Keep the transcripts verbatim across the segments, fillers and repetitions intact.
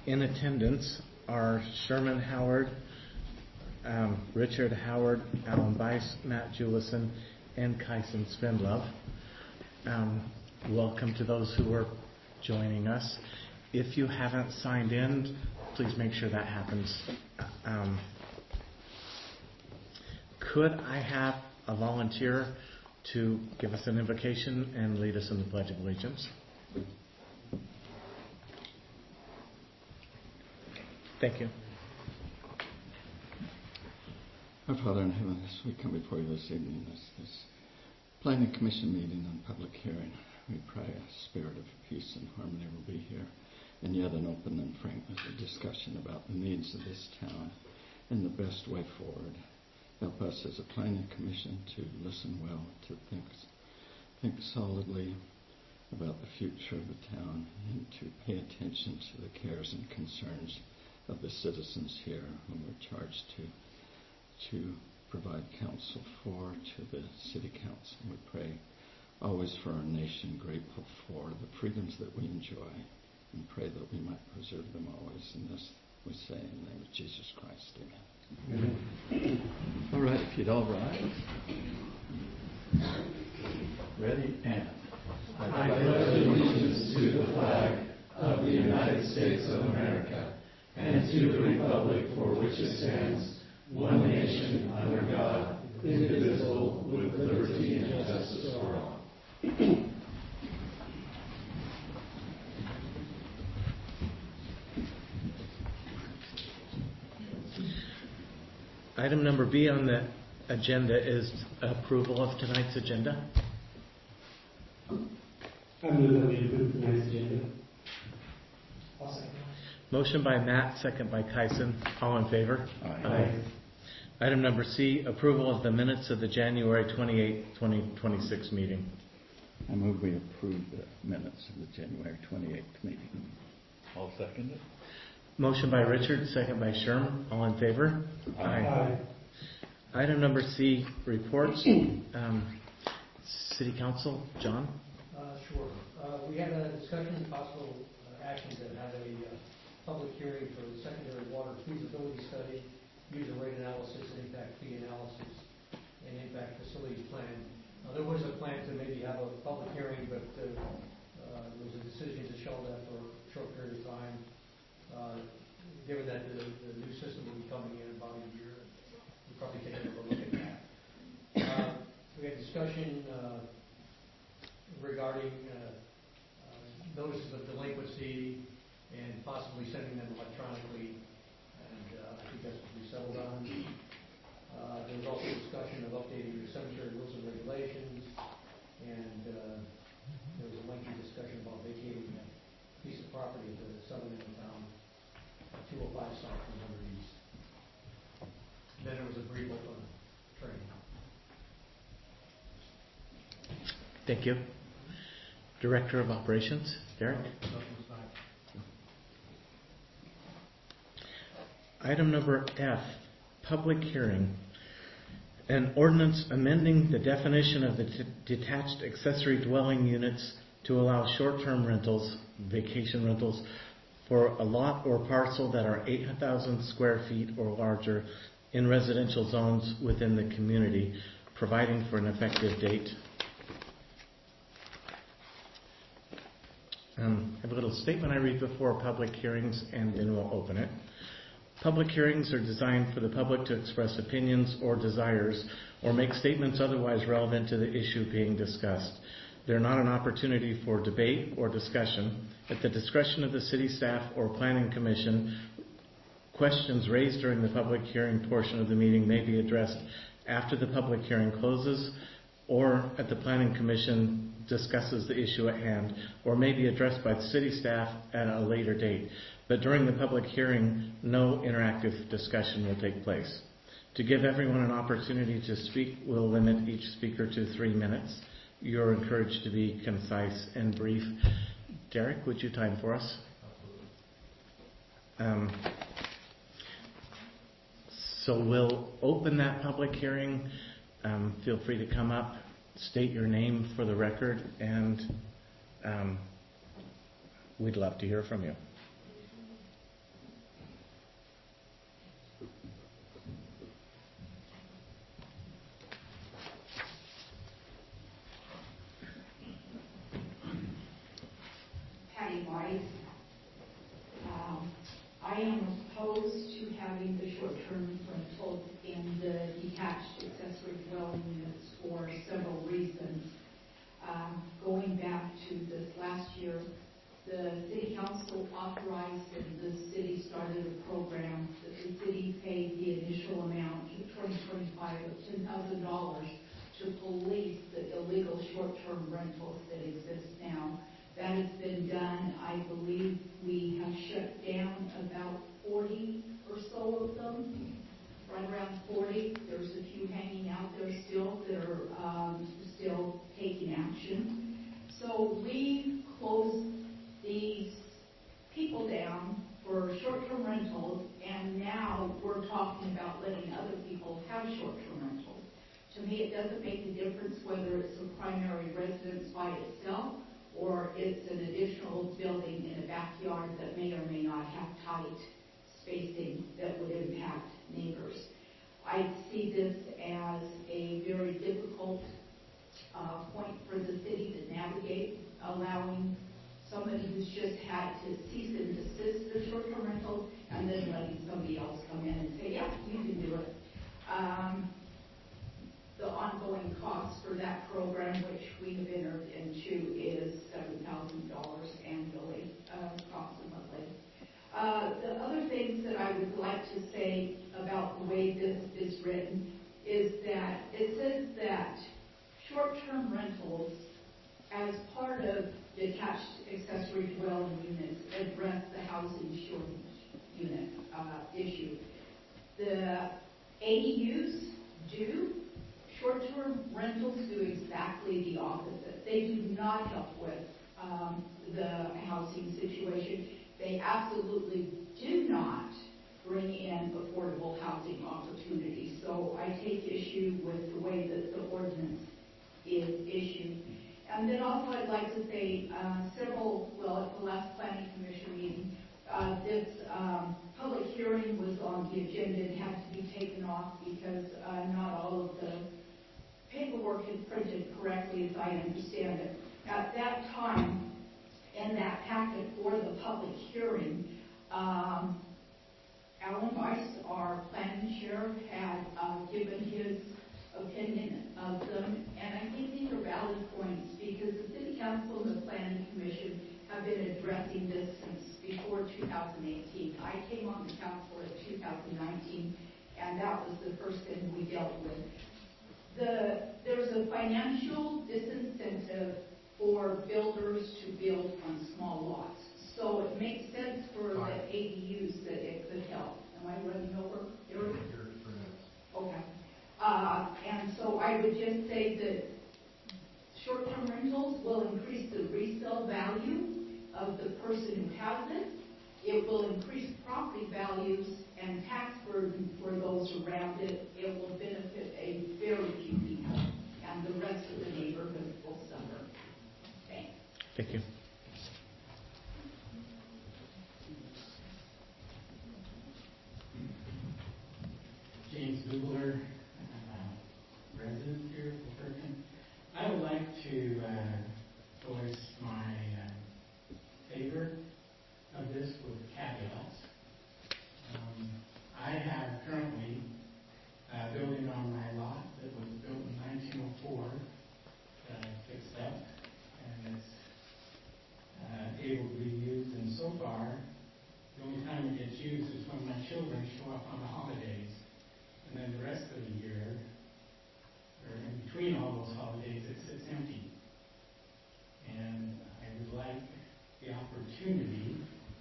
in attendance are Sherman Howard, um, Richard Howard, Alan Bice, Matt Jewison, and Kyson Spindlove. Um, welcome to those who are joining us. If you haven't signed in, please make sure that happens. Um, could I have a volunteer to give us an invocation and lead us in the Pledge of Allegiance? Thank you. Our Father in heaven, as we come before you this evening, this, this planning commission meeting on public hearing, we pray a spirit of peace and harmony will be here, and yet an open and frank discussion about the needs of this town and the best way forward. Help us as a planning commission to listen well, to think, think solidly about the future of the town, and to pay attention to the cares and concerns of the citizens here whom we're charged to to provide counsel for to the city council. We pray always for our nation, grateful for the freedoms that we enjoy, and pray that we might preserve them always. And this we say in the name of Jesus Christ. Amen. Amen. All right, if you'd all rise. Ready, and I pledge allegiance to the flag of the United States of America and to the republic for which it stands, one nation, under God, indivisible, with liberty and justice for all. Item number B on the agenda is approval of tonight's agenda. I move that we approve tonight's agenda. I'll second. Motion by Matt, second by Kyson. All in favor? Aye. Aye. Item number C, approval of the minutes of the January twenty-eighth, twenty twenty-six meeting. I move we approve the minutes of the January twenty-eighth meeting. I'll second it. Motion by Richard, second by Sherm. All in favor? Aye. Aye. Item number C, reports. Um, City Council, John? Uh, sure. Uh, we had a discussion, possible uh, action to have a uh, public hearing for the secondary water feasibility study, user rate analysis, and impact fee analysis, and impact facilities plan. Uh, there was a plan to maybe have a public hearing, but uh, uh, there was a decision to shelve that for a short period of time. Uh, given that the, the new system will be coming in about a year, we'll probably take a look at that. Uh, we had discussion uh, regarding uh, uh, notices of delinquency and possibly sending them electronically, and uh, I think that's what we settled on. Uh, there was also discussion of updating the cemetery rules and regulations, and uh, there was a lengthy discussion about vacating a piece of property at the southern end of town, two oh five South one hundred East. Then there was a brief open training. Thank you. Director of Operations, Derek? Item number F, public hearing. An ordinance amending the definition of the t- detached accessory dwelling units to allow short-term rentals, vacation rentals, for a lot or parcel that are eight thousand square feet or larger in residential zones within the community, providing for an effective date. Um, I have a little statement I read before public hearings, and then we'll open it. Public hearings are designed for the public to express opinions or desires or make statements otherwise relevant to the issue being discussed. They're not an opportunity for debate or discussion. At the discretion of the city staff or planning commission, questions raised during the public hearing portion of the meeting may be addressed after the public hearing closes or at the planning commission discusses the issue at hand, or may be addressed by the city staff at a later date. But during the public hearing, no interactive discussion will take place. To give everyone an opportunity to speak, we'll limit each speaker to three minutes. You're encouraged to be concise and brief. Derek, would you time for us? Um, so we'll open that public hearing. Um, feel free to come up, state your name for the record, and um, we'd love to hear from you. guys. Um, I am opposed to having the short-term rentals in the detached accessory dwelling units for several reasons. Um, going back to this last year, the city council authorized and the city started a program that the city paid the initial amount in twenty twenty-five of ten thousand dollars to police the illegal short-term rentals that exist now. That has been done. I believe we have shut down about forty or so of them, right around forty. There's a few hanging out there still that are um, still taking action. So we closed these people down for short-term rentals, and now we're talking about letting other people have short-term rentals. To me, it doesn't make a difference whether it's a primary residence by itself or it's an additional building in a backyard that may or may not have tight spacing that would impact neighbors. I see this as a very difficult uh, point for the city to navigate, allowing somebody who's just had to cease and desist the short-term rental and then letting somebody else come in and say, yeah, you can do it. Um, the ongoing cost for that program, which we have entered into, is seven thousand dollars annually, uh, approximately. Uh, the other things that I would like to say about the way this is written is that it says that short-term rentals, as part of detached accessory dwelling units, address the housing shortage unit uh, issue. The A D Us do. Short-term rentals do exactly the opposite. They do not help with um, the housing situation. They absolutely do not bring in affordable housing opportunities. So I take issue with the way that the ordinance is issued. And then also I'd like to say uh, several, well, at the last planning commission meeting, uh, this um, public hearing was on the agenda. It had to be taken off because uh, not all of the paperwork is printed correctly, as I understand it. At that time, in that packet for the public hearing, um, Alan Weiss, our planning chair, had uh, given his opinion of them, and I think these are valid points because the City Council and the Planning Commission have been addressing this since before two thousand eighteen. I came on the council in two thousand nineteen, and that was the first thing we dealt with. The, there's a financial disincentive for builders to build on small lots. So it makes sense for the A D Us that it could help. Am I running over? Eric? Okay. Uh, and so I would just say that short-term rentals will increase the resale value of the person who has it. It will increase property values and tax burden for those around it. It will benefit a very few people, and the rest of the neighborhood will suffer. Thanks. Thank you. James Bugler, uh, resident here of Perkin. I would like to uh, voice my uh, favor of this with caveats. Um, I have currently a building on my lot that was built in nineteen oh four that I fixed up, and it's uh, able to be used. And so far, the only time it gets used is when my children show up on the holidays. And then the rest of the year, or in between all those holidays, it sits empty. And I would like the opportunity,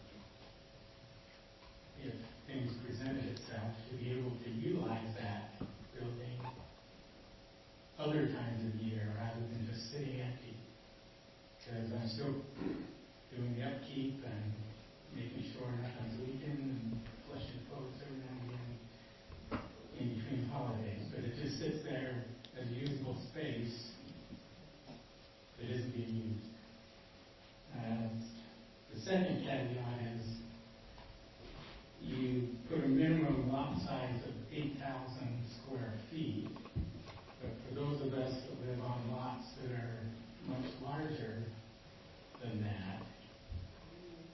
if things presented itself, to be able to utilize that building other times of the year rather than just sitting empty. Because I'm still doing the upkeep and making sure nothing's leaking and flushing clothes every now and again in between holidays. But it just sits there as a usable space that isn't being used. Uh, the second caveat is you put a minimum lot size of eight thousand square feet, but for those of us that live on lots that are much larger than that,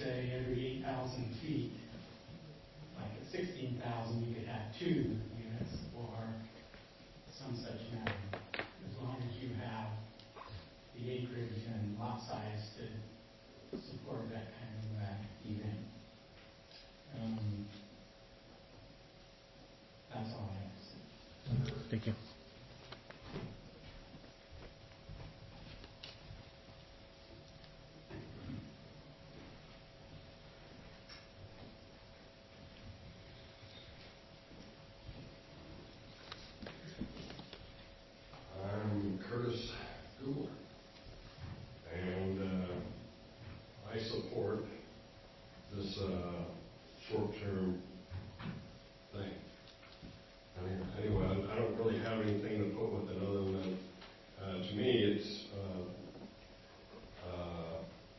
say every eight thousand feet, like at sixteen thousand, you could have two units or some such matter, as long as you have the acreage and lot size to support that kind of uh, event. Um, that's all I have to say. Thank you. I'm Curtis Googler, and uh, I support this uh, short-term thing. I mean, anyway, I, I don't really have anything to put with it other than, uh, to me, it's, uh, uh,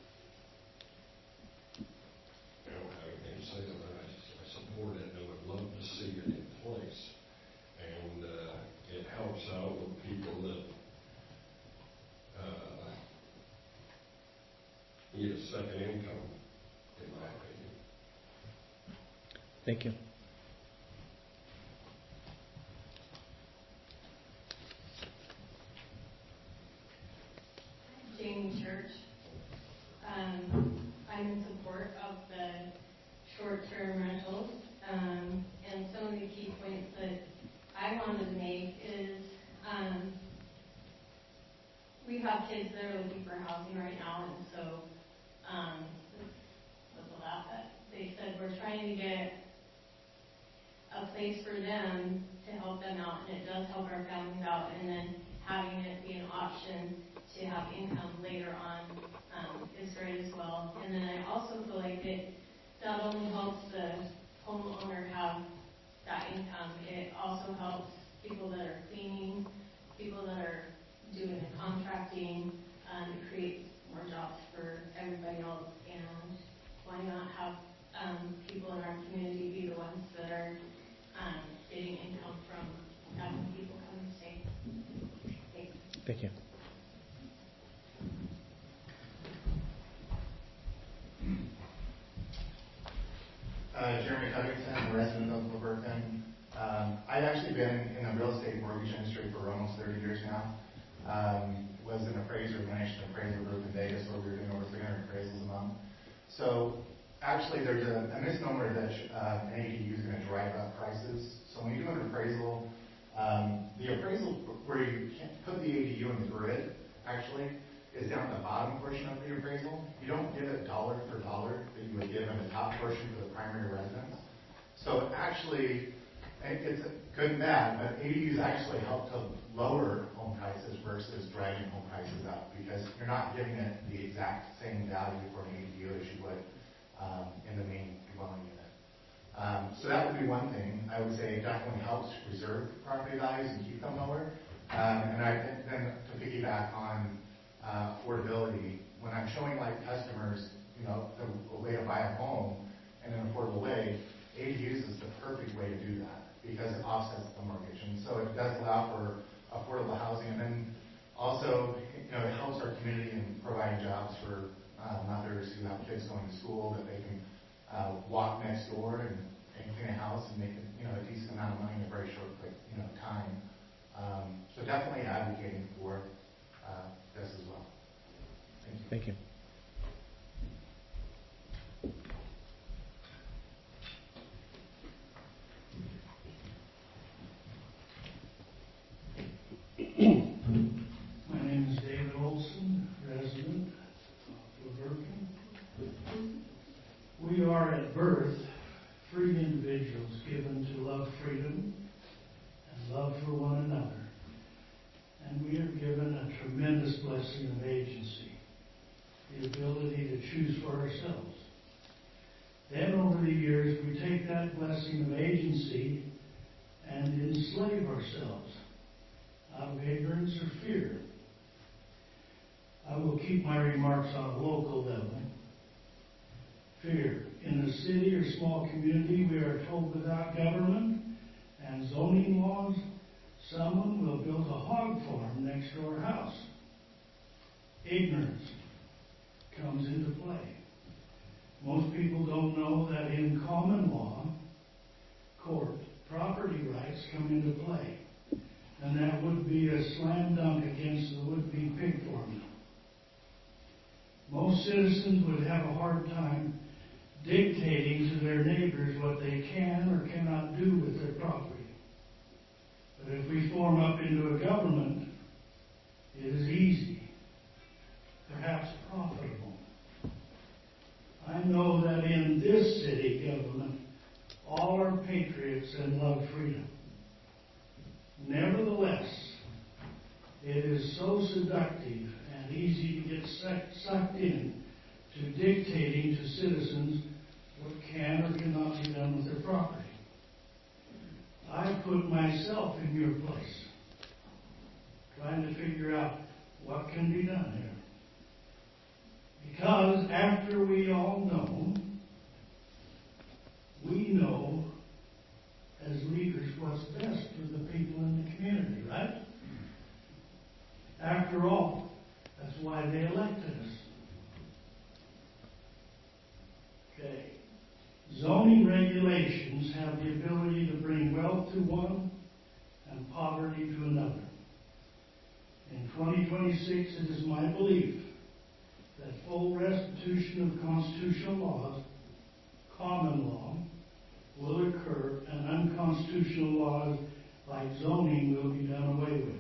I don't have anything to say to that. I, I support it and would love to see it in place. And uh, it helps out with people that uh, need a second income, in my opinion. Thank you. Jamie Church. Um, I'm in support of the short-term rentals. Um, and some of the key points that I wanted to make is um, we have kids that are looking for housing right now, and so um, this was a lot that they said we're trying to get a place for them to help them out, and it does help our families out, and then having it be an option to have income later on um, is great as well. And then I also feel like it not only helps the homeowner have that income, it also helps people that are cleaning, people that are doing the contracting, um, it creates more jobs for everybody else. And why not have um, people in our community be the ones that are um, getting income from having people come and stay? Thanks. Thank you. Uh, Jeremy Covington, a resident of Woburton. Um, I've actually been in the real estate mortgage industry for almost thirty years now. Um, was an appraiser, managed an appraiser group in Vegas where we were doing over three hundred appraisals a month. So actually there's a, a misnomer that uh, an A D U is going to drive up prices. So when you do an appraisal, um, the appraisal where you can't put the A D U in the grid actually is down at the bottom portion of the appraisal. You don't give it dollar for dollar that you would give in the top portion for the primary residence. So actually, it's good and bad, but A D Us actually help to lower home prices versus driving home prices up because you're not giving it the exact same value for an A D U as you would um, in the main dwelling unit. Um, so that would be one thing. I would say it definitely helps preserve property values and keep them lower. Um, and I think then to piggyback on Uh, affordability, when I'm showing like customers, you know, the, the way to buy a home in an affordable way, A D Us is the perfect way to do that because it offsets the mortgage. And so it does allow for affordable housing. And then also, you know, it helps our community in providing jobs for uh, mothers who have kids going to school that they can uh, walk next door and, and clean a house and make a, you know, a decent amount of money in a very short, quick, you know, time. Um, so definitely advocating for uh, this as well. Thank you. Thank you. My name is David Olson, resident of Woburton. We are at birth free individuals given to love freedom and love for one another. And we are given a tremendous blessing of agency, the ability to choose for ourselves. Then over the years, we take that blessing of agency and enslave ourselves out of ignorance or fear. I will keep my remarks on a local level. Fear. In a city or small community, we are told without government and zoning laws, someone will build a hog farm next to our house. Ignorance comes into play. Most people don't know that in common law court, property rights come into play. And that would be a slam dunk against the would-be pig formula. Most citizens would have a hard time dictating to their neighbors what they can or cannot do with their property. But if we form up into a government, it is easy, perhaps profitable. I know that in this city government, all are patriots and love freedom. Nevertheless, it is so seductive and easy to get sucked in to dictating to citizens what can or cannot be done with their property. I put myself in your place, trying to figure out what can be done here. Because after we all know, we know as leaders what's best for the people in the community, right? After all, that's why they elected us. Okay. Zoning regulations have the ability to bring wealth to one and poverty to another. In twenty twenty-six, it is my belief that full restitution of constitutional laws, common law, will occur, and unconstitutional laws like zoning will be done away with.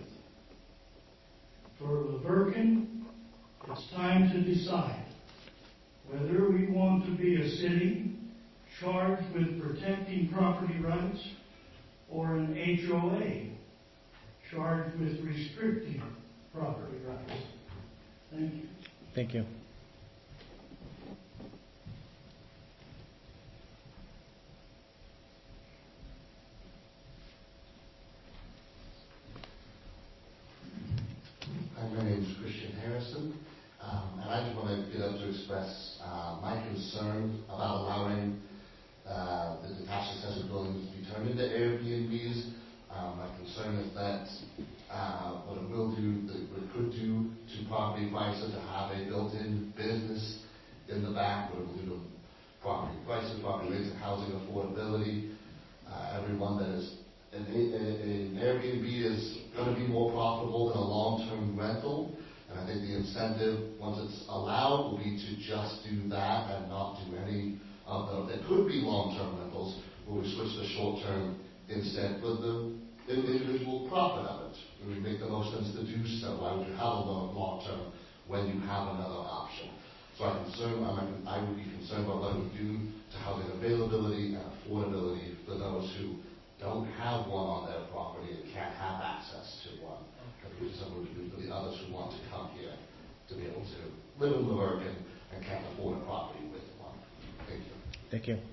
For Laverton, it's time to decide whether we want to be a city charged with protecting property rights or an H O A charged with restricting property rights. Thank you. Thank you. My name is Christian Harrison, um, and I just want to get up to express uh, my concern about allowing uh, the detached accessory buildings to be turned into Airbnbs. Um, my concern is that uh, what it will do, what it could do to property prices, to have a built-in business in the back, what it will do to property prices, property rates, and housing affordability. Uh, everyone that is an, an Airbnb is going to be more profitable than a long-term rental, and I think the incentive, once it's allowed, will be to just do that and not do any of the, there could be long-term rentals where we switch to short-term instead for the individual profit of it. It would make the most sense to do so. Why would you have a long-term when you have another option? So I'm concerned, I'm, I would be concerned about what it would do to housing availability and affordability for those who don't have one on their property and can't have access to one. It would be something to do for the others who want to come here to be able to live in Laverton and can't afford a property with one. Thank you. Thank you.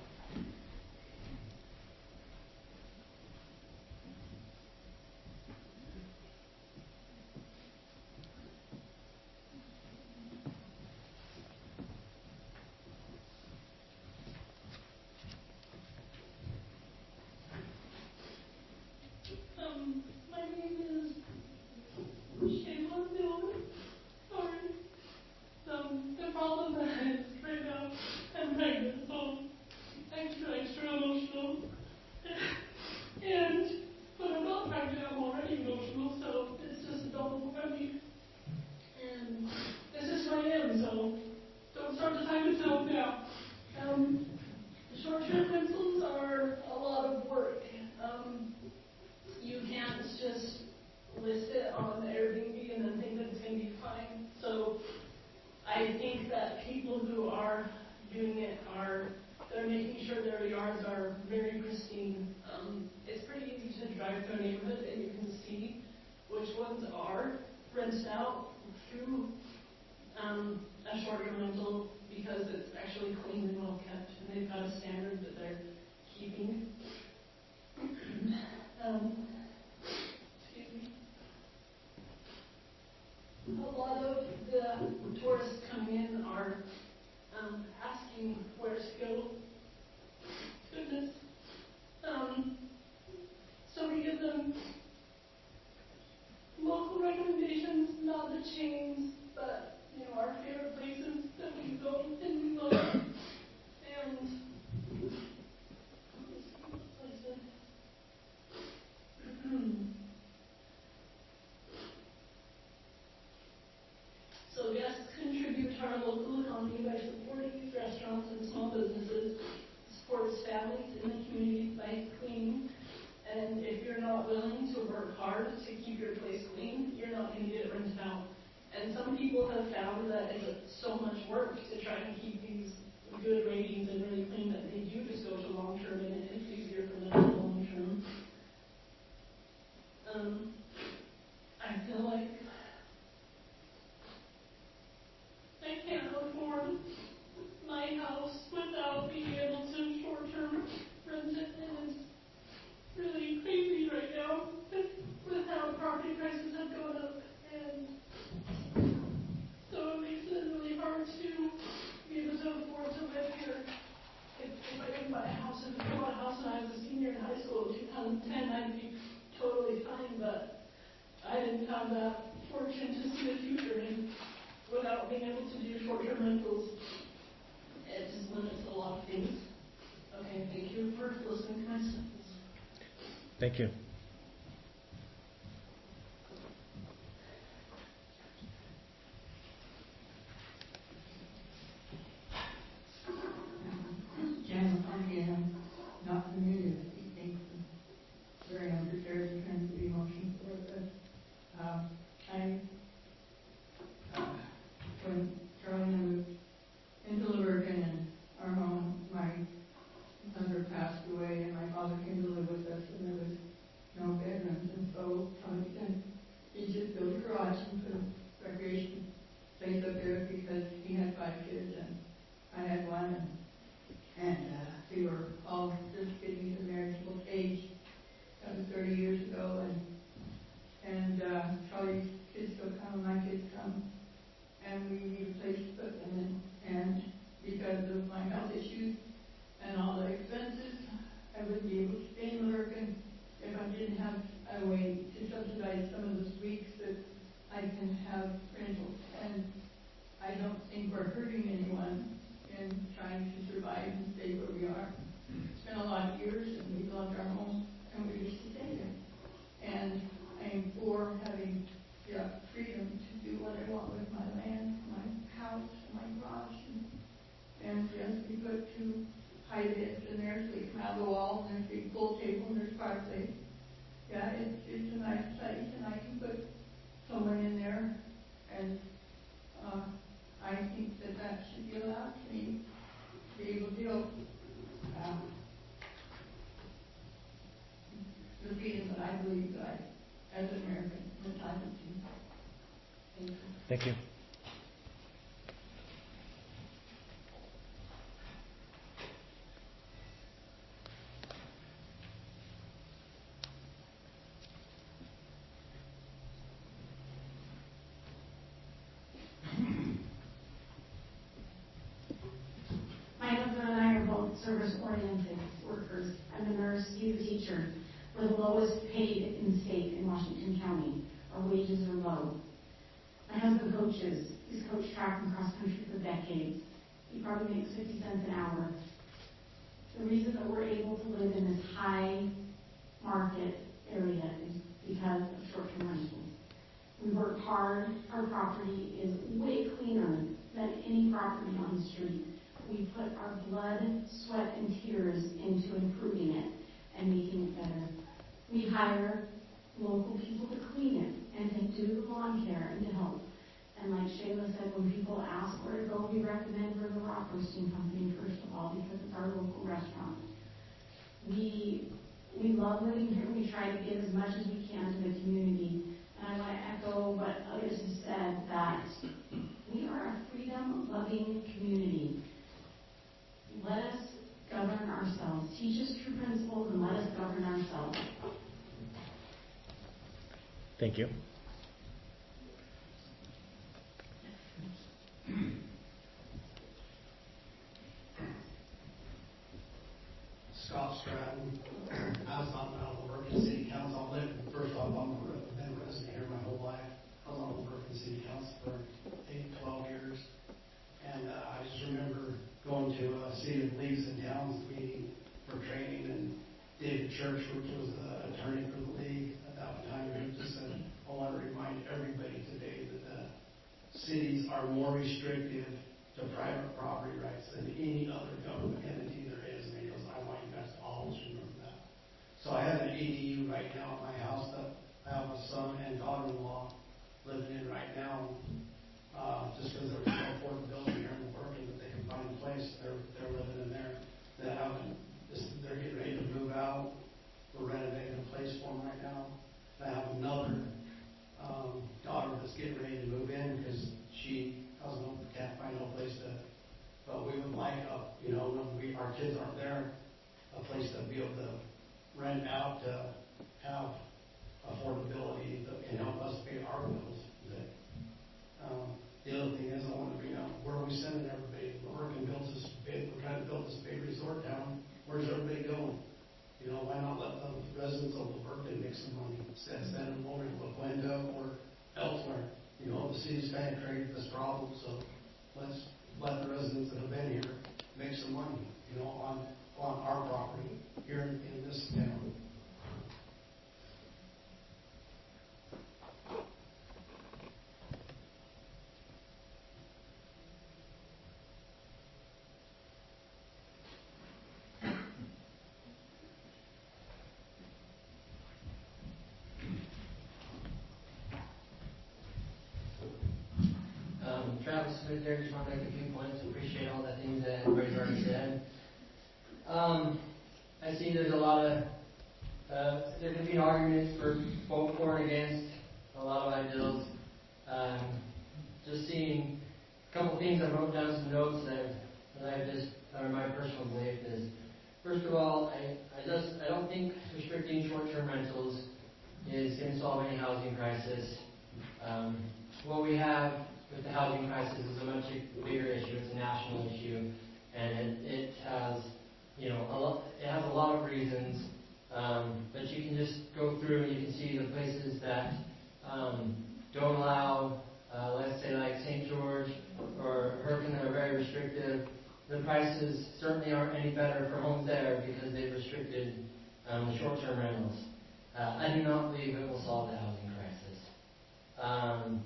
Um, my name is Shayla Miller. Sorry. Um, the problem is right now I'm pregnant, so extra, extra emotional. And when I'm not pregnant, I'm already emotional, so it's just double for me. And this is who I am, so don't start the time itself now. Um, short-term rentals are a lot of work. Um, You can't just list it on Airbnb and then think that it's going to be fine. So I think that people who are doing it are, they're making sure their yards are very pristine. Um, it's pretty easy to drive through a neighborhood and you can see which ones are rented out through um, a short-term rental because it's actually clean and well kept and they've got a standard that they're keeping. um, A lot of the tourists coming in are um, asking where to go. Goodness. Um, so we give them local recommendations, not the chains, but you know our favorite places that we go and we love. fellow guests contribute to our local economy by supporting these restaurants and small businesses, supports families in the community by cleaning. And if you're not willing to work hard to keep your place clean, you're not going to get it rented out. And some people have found that it's so much work to try and keep these good ratings and really clean that they do just go to long term, and it is easier for them in the long term. Um, I feel like I can't afford my house without being able to short-term rent it, and it's really crazy right now with, with how property prices have gone up, and so it makes it really hard to be able to afford to live here. If, if I didn't buy a house, if I bought a house when I was a senior in high school in two thousand ten, I'd be totally fine, but I didn't have that fortune to see the future in without being able to do short-term rentals. It just limits a lot of things. Okay, thank you for listening to my sentence. Thank you. Janice Harvey, I'm not familiar with these things. I'm very unprepared in terms of emotions for this. Um, I, uh, when Charlie and I moved into Liverpool and our home, my mother passed away and my father came to live with us, and there was no bedrooms, and so Charlie said he just built a garage and put a recreation place up there because he had five kids and I had one, and And uh, we were all just getting to the marriageable age. That was thirty years ago, and and uh, Charlie's kids still come, my kids come, and we need a place to put them in. And because of my health issues and all the expenses, I wouldn't be able to stay in Lurgan if I didn't have a way to subsidize some of those weeks that I can have rentals. And I don't think we're hurting anyone in trying to survive and stay where we are. It's been a lot of years, and we loved our home, and we used to stay there. And I am for having the freedom to do what I want with my land, my house, my garage. And, and yes, we put two high beds in there so they come out of the wall, and there's a big pool table, and there's fireplace. Yeah, it's, it's a nice place, and I can put someone in there, and uh, I think that that should be allowed to me to be able to deal uh, the freedom that I believe that I, as an American, am entitled to. Thank you. Thank you. My husband and I are both service-oriented workers. I'm a nurse, he's a teacher. We're the lowest paid in the state in Washington County. Our wages are low. My husband coaches. He's coached track and cross country for decades. He probably makes fifty cents an hour. The reason that we're able to live in this high market area is because of short-term rentals. We work hard. Our property is way cleaner than any property on the street. We put our blood, sweat, and tears into improving it and making it better. We hire local people to clean it and to do the lawn care and to help. And like Shayla said, when people ask where to go, we recommend River Rock Roasting Company, first of all, because it's our local restaurant. We we love living here. We try to give as much as we can to the community. And I want to echo what others have said, that we are a freedom-loving community. Let us govern ourselves. Teach us true principles and let us govern ourselves. Thank you. Scott Stratton. I was on the Liverpool City Council. I lived, first off, I'm a been a resident here my whole life. I was on the Liverpool City Council for eight, twelve years. And uh, I just remember going to a City of Leagues and Towns meeting for training, and David Church, which was the attorney for the league at that time, he just said, I want to remind everybody today that the cities are more restrictive to private property rights than any other government entity there is. And he goes, I want you guys to always remember that. So I have an A D U right now at my house that I have a son and daughter-in-law living in right now. Uh, just because there's no affordability here in working that they can find a place, they're they're living in there. They haven't, they're getting ready to move out. We're renovating a place for them right now. I have another um, daughter that's getting ready to move in because she doesn't know, can't find no place to. But we would like, a, you know, when we our kids aren't there, a place to be able to rent out to have affordability that can help us pay our bills. That, um, the other thing is, I want to bring up where are we sending everybody? We're working builds this big. We're trying to build this big resort town. Where's everybody going? You know, why not let the residents of La Verde make some money instead of sending them over to La Puente or elsewhere? You know, the city's kind of created this problem, so let's let the residents that have been here make some money, you know, on on our property here in, in this town. Travis Smith there, just want to make a few points. Appreciate all the things that everybody's already said. Um, I see there's a lot of, uh, there can be arguments for both for and against a lot of ideals. Um, just seeing a couple things I wrote down some notes that, that I just, are my personal belief is, first of all, I, I just, I don't think restricting short-term rentals is going to solve any housing crisis. Um, what we have with the housing crisis is a much bigger issue. It's a national issue, and it, it has, you know, a lot. It has a lot of reasons. Um, but you can just go through and you can see the places that um, don't allow, uh, let's say like Saint George or Herkin, that are very restrictive. The prices certainly aren't any better for homes there because they've restricted um, the short-term rentals. Uh, I do not believe it will solve the housing crisis. Um,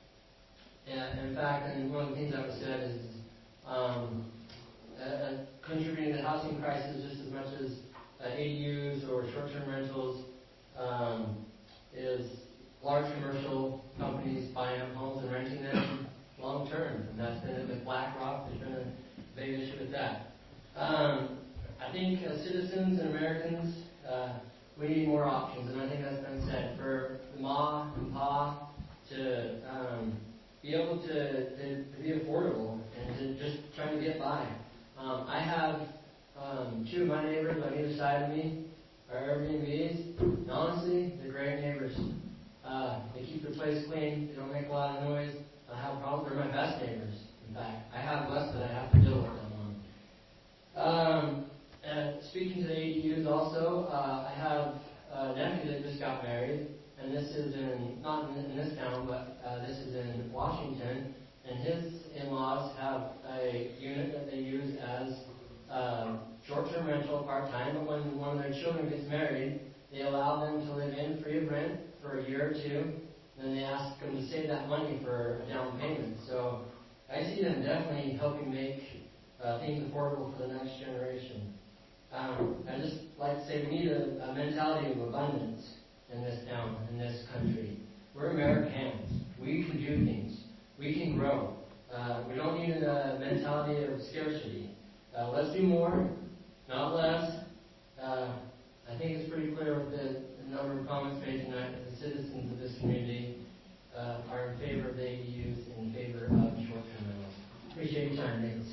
And in fact, and one of the things that was said is um, uh, contributing to the housing crisis just as much as uh, A D Us or short-term rentals um, is large commercial companies buying up homes and renting them long-term. And that's been with BlackRock. There's been a big issue with that. Um, I think as citizens and Americans, uh, we need more options. And I think that's been said. For Ma and Pa to um, be able to, to, to be affordable and to just trying to get by. Um, I have um, two of my neighbors on either side of me are Airbnbs, and honestly, they're great neighbors. Uh, they keep their place clean, they don't make a lot of noise, I don't have problems, they're my best neighbors, in fact. I have less that I have to deal with them on. Um, and speaking to the A D Us also, uh, I have a nephew that just got married, and this is in, not in, in this town, but uh, this is in Washington, and his in-laws have a unit that they use as uh, short-term rental, part-time, but when one of their children gets married, they allow them to live in free of rent for a year or two, and then they ask them to save that money for a down payment. So I see them definitely helping make uh, things affordable for the next generation. Um, I just like to say we need a, a mentality of abundance in this town, in this country. We're Americans. We can do things. We can grow. Uh, we don't need a mentality of scarcity. Uh, let's do more, not less. Uh, I think it's pretty clear with the, the number of comments made tonight that the citizens of this community uh, are in favor of the A D Us, in favor of short-term rentals. Appreciate your time, Nicholas.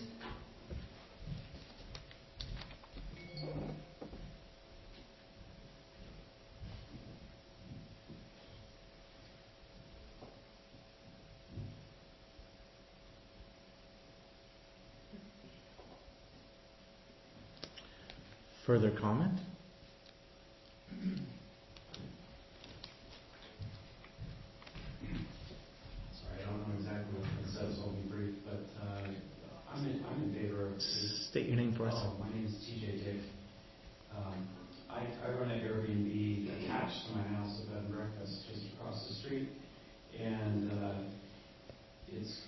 Further comment? Sorry, I don't know exactly what it says, so I'll be brief, but uh, I'm, in, I'm in favor of... State your name for us. Oh, my name is T J Dick. Um, I, I run an Airbnb attached to my house, a bed and breakfast just across the street, and uh, it's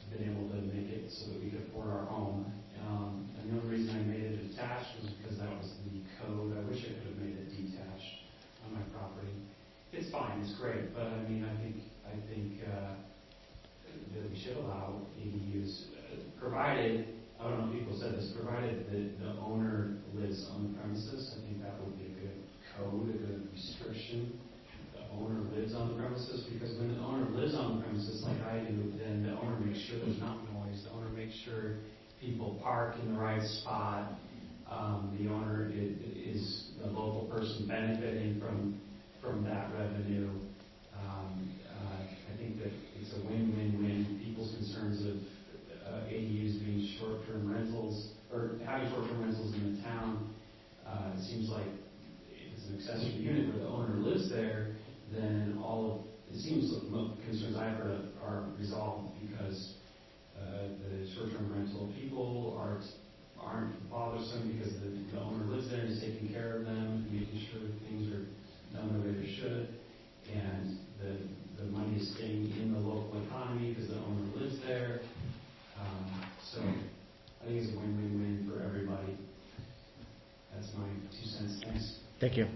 should allow A D Us, uh, provided, I don't know if people said this, provided that the owner lives on the premises. I think that would be a good code, a good restriction. The owner lives on the premises, because when the owner lives on the premises like I do, then the owner makes sure there's not noise. The owner makes sure people park in the right spot. Um, the owner is, is a local person benefiting from from that revenue. Um, uh, I think that it's a win-win-win. People's concerns of uh, A D Us being short-term rentals, or having short-term rentals in the town, uh, it seems like if it's an accessory unit where the owner lives there, then all of, it seems like most concerns I've heard are resolved, because uh, the short-term rental people are, aren't bothersome because the, the owner lives there and is taking care of them, making sure things are done the way they should, and the, the money is staying in the local economy because the owner lives there. Um, so I think it's a win-win-win for everybody. That's my two cents. Thanks. Thank you.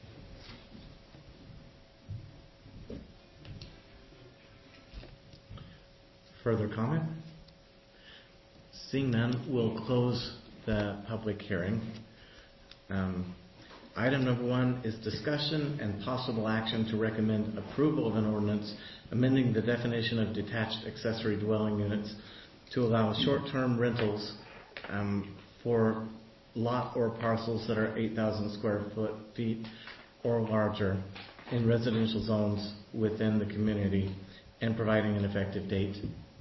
Further comment? Seeing none, we'll close the public hearing. Um, item number one is discussion and possible action to recommend approval of an ordinance amending the definition of detached accessory dwelling units to allow short-term rentals um, for lot or parcels that are eight thousand square foot feet or larger in residential zones within the community, and providing an effective date.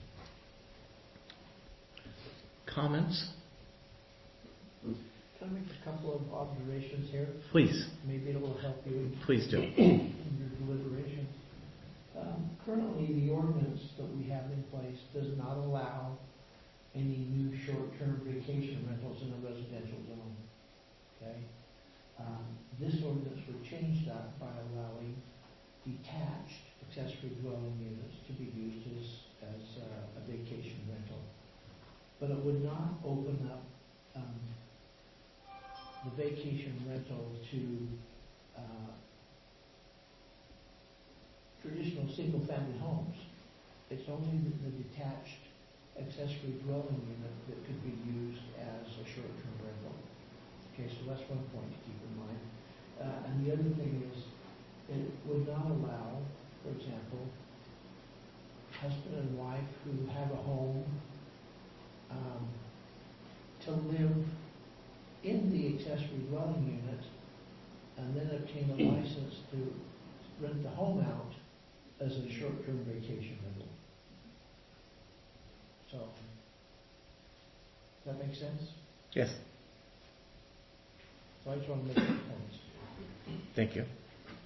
Comments? Can I make a couple of observations here? Please. Maybe it will help you. Please do. In your deliberation. Um, currently, the ordinance that we have in place does not allow any new short-term vacation rentals in a residential zone. Okay? Um, this ordinance would change that by allowing detached accessory dwelling units to be used as, as uh, a vacation rental. But it would not open up um, the vacation rental to uh, traditional single-family homes. It's only the, the detached accessory dwelling unit that could be used as a short-term rental. Okay, so that's one point to keep in mind. Uh, and the other thing is, it would not allow, for example, husband and wife who have a home um, to live in the accessory dwelling unit and then obtain a license to rent the home out as a short-term vacation rental. So, does that make sense? Yes. So I just want to make those points. Thank you.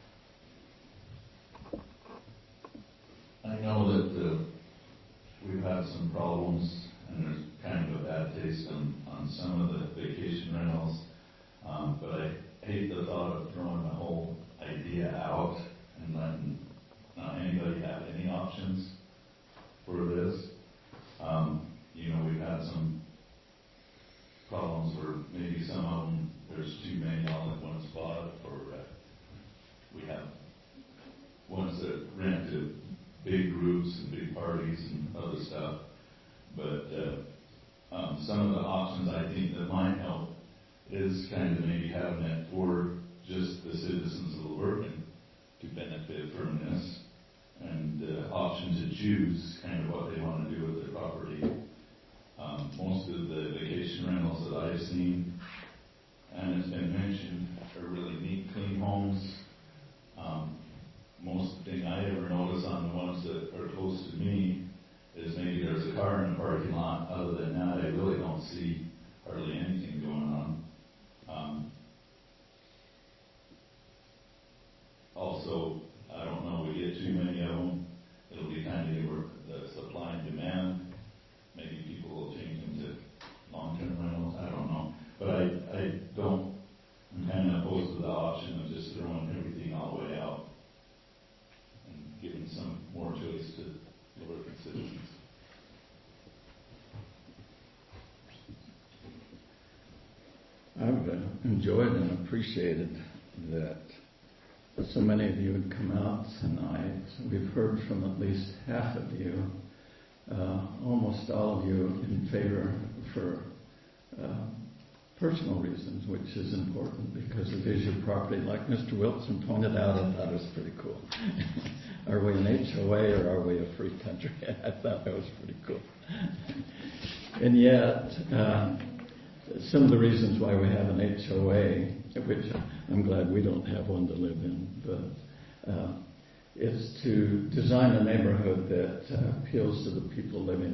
I know that uh, we've had some problems, and there's kind of a bad taste on, on some of the vacation rentals, um, but I hate the thought of throwing the whole idea out and letting not anybody have any options for this. Um, you know, we've had some problems where maybe some of them, there's too many all in one spot, or uh, we have ones that rent to big groups and big parties and other stuff. But uh, um, some of the options I think that might help is kind of maybe having it for just the citizens of Lurgan to benefit from this, and uh, option to choose kind of what they want to do with their property. Um, most of the vacation rentals that I've seen, and it's been mentioned, are really neat, clean homes. Um, most thing I ever notice on the ones that are close to me is maybe there's a car in the parking lot. Other than that, I really don't see hardly anything going on. Um, also, I don't know, we get too many of them, it'll be kind of the supply and demand. Maybe people will change them to long-term rentals, I don't know. But I, I don't, I'm kind of opposed to the option of just throwing everything all the way out and giving some more choice to the working citizens. I've uh, enjoyed and appreciated that so many of you would come out tonight. We've heard from at least half of you uh, almost all of you in favor for uh, personal reasons, which is important because it is your property. Like Mister Wilson pointed out, I thought it was pretty cool. Are we an H O A or are we a free country? I thought that was pretty cool. And yet, uh, some of the reasons why we have an H O A, which I'm glad we don't have one to live in, but uh, is to design a neighborhood that uh, appeals to the people living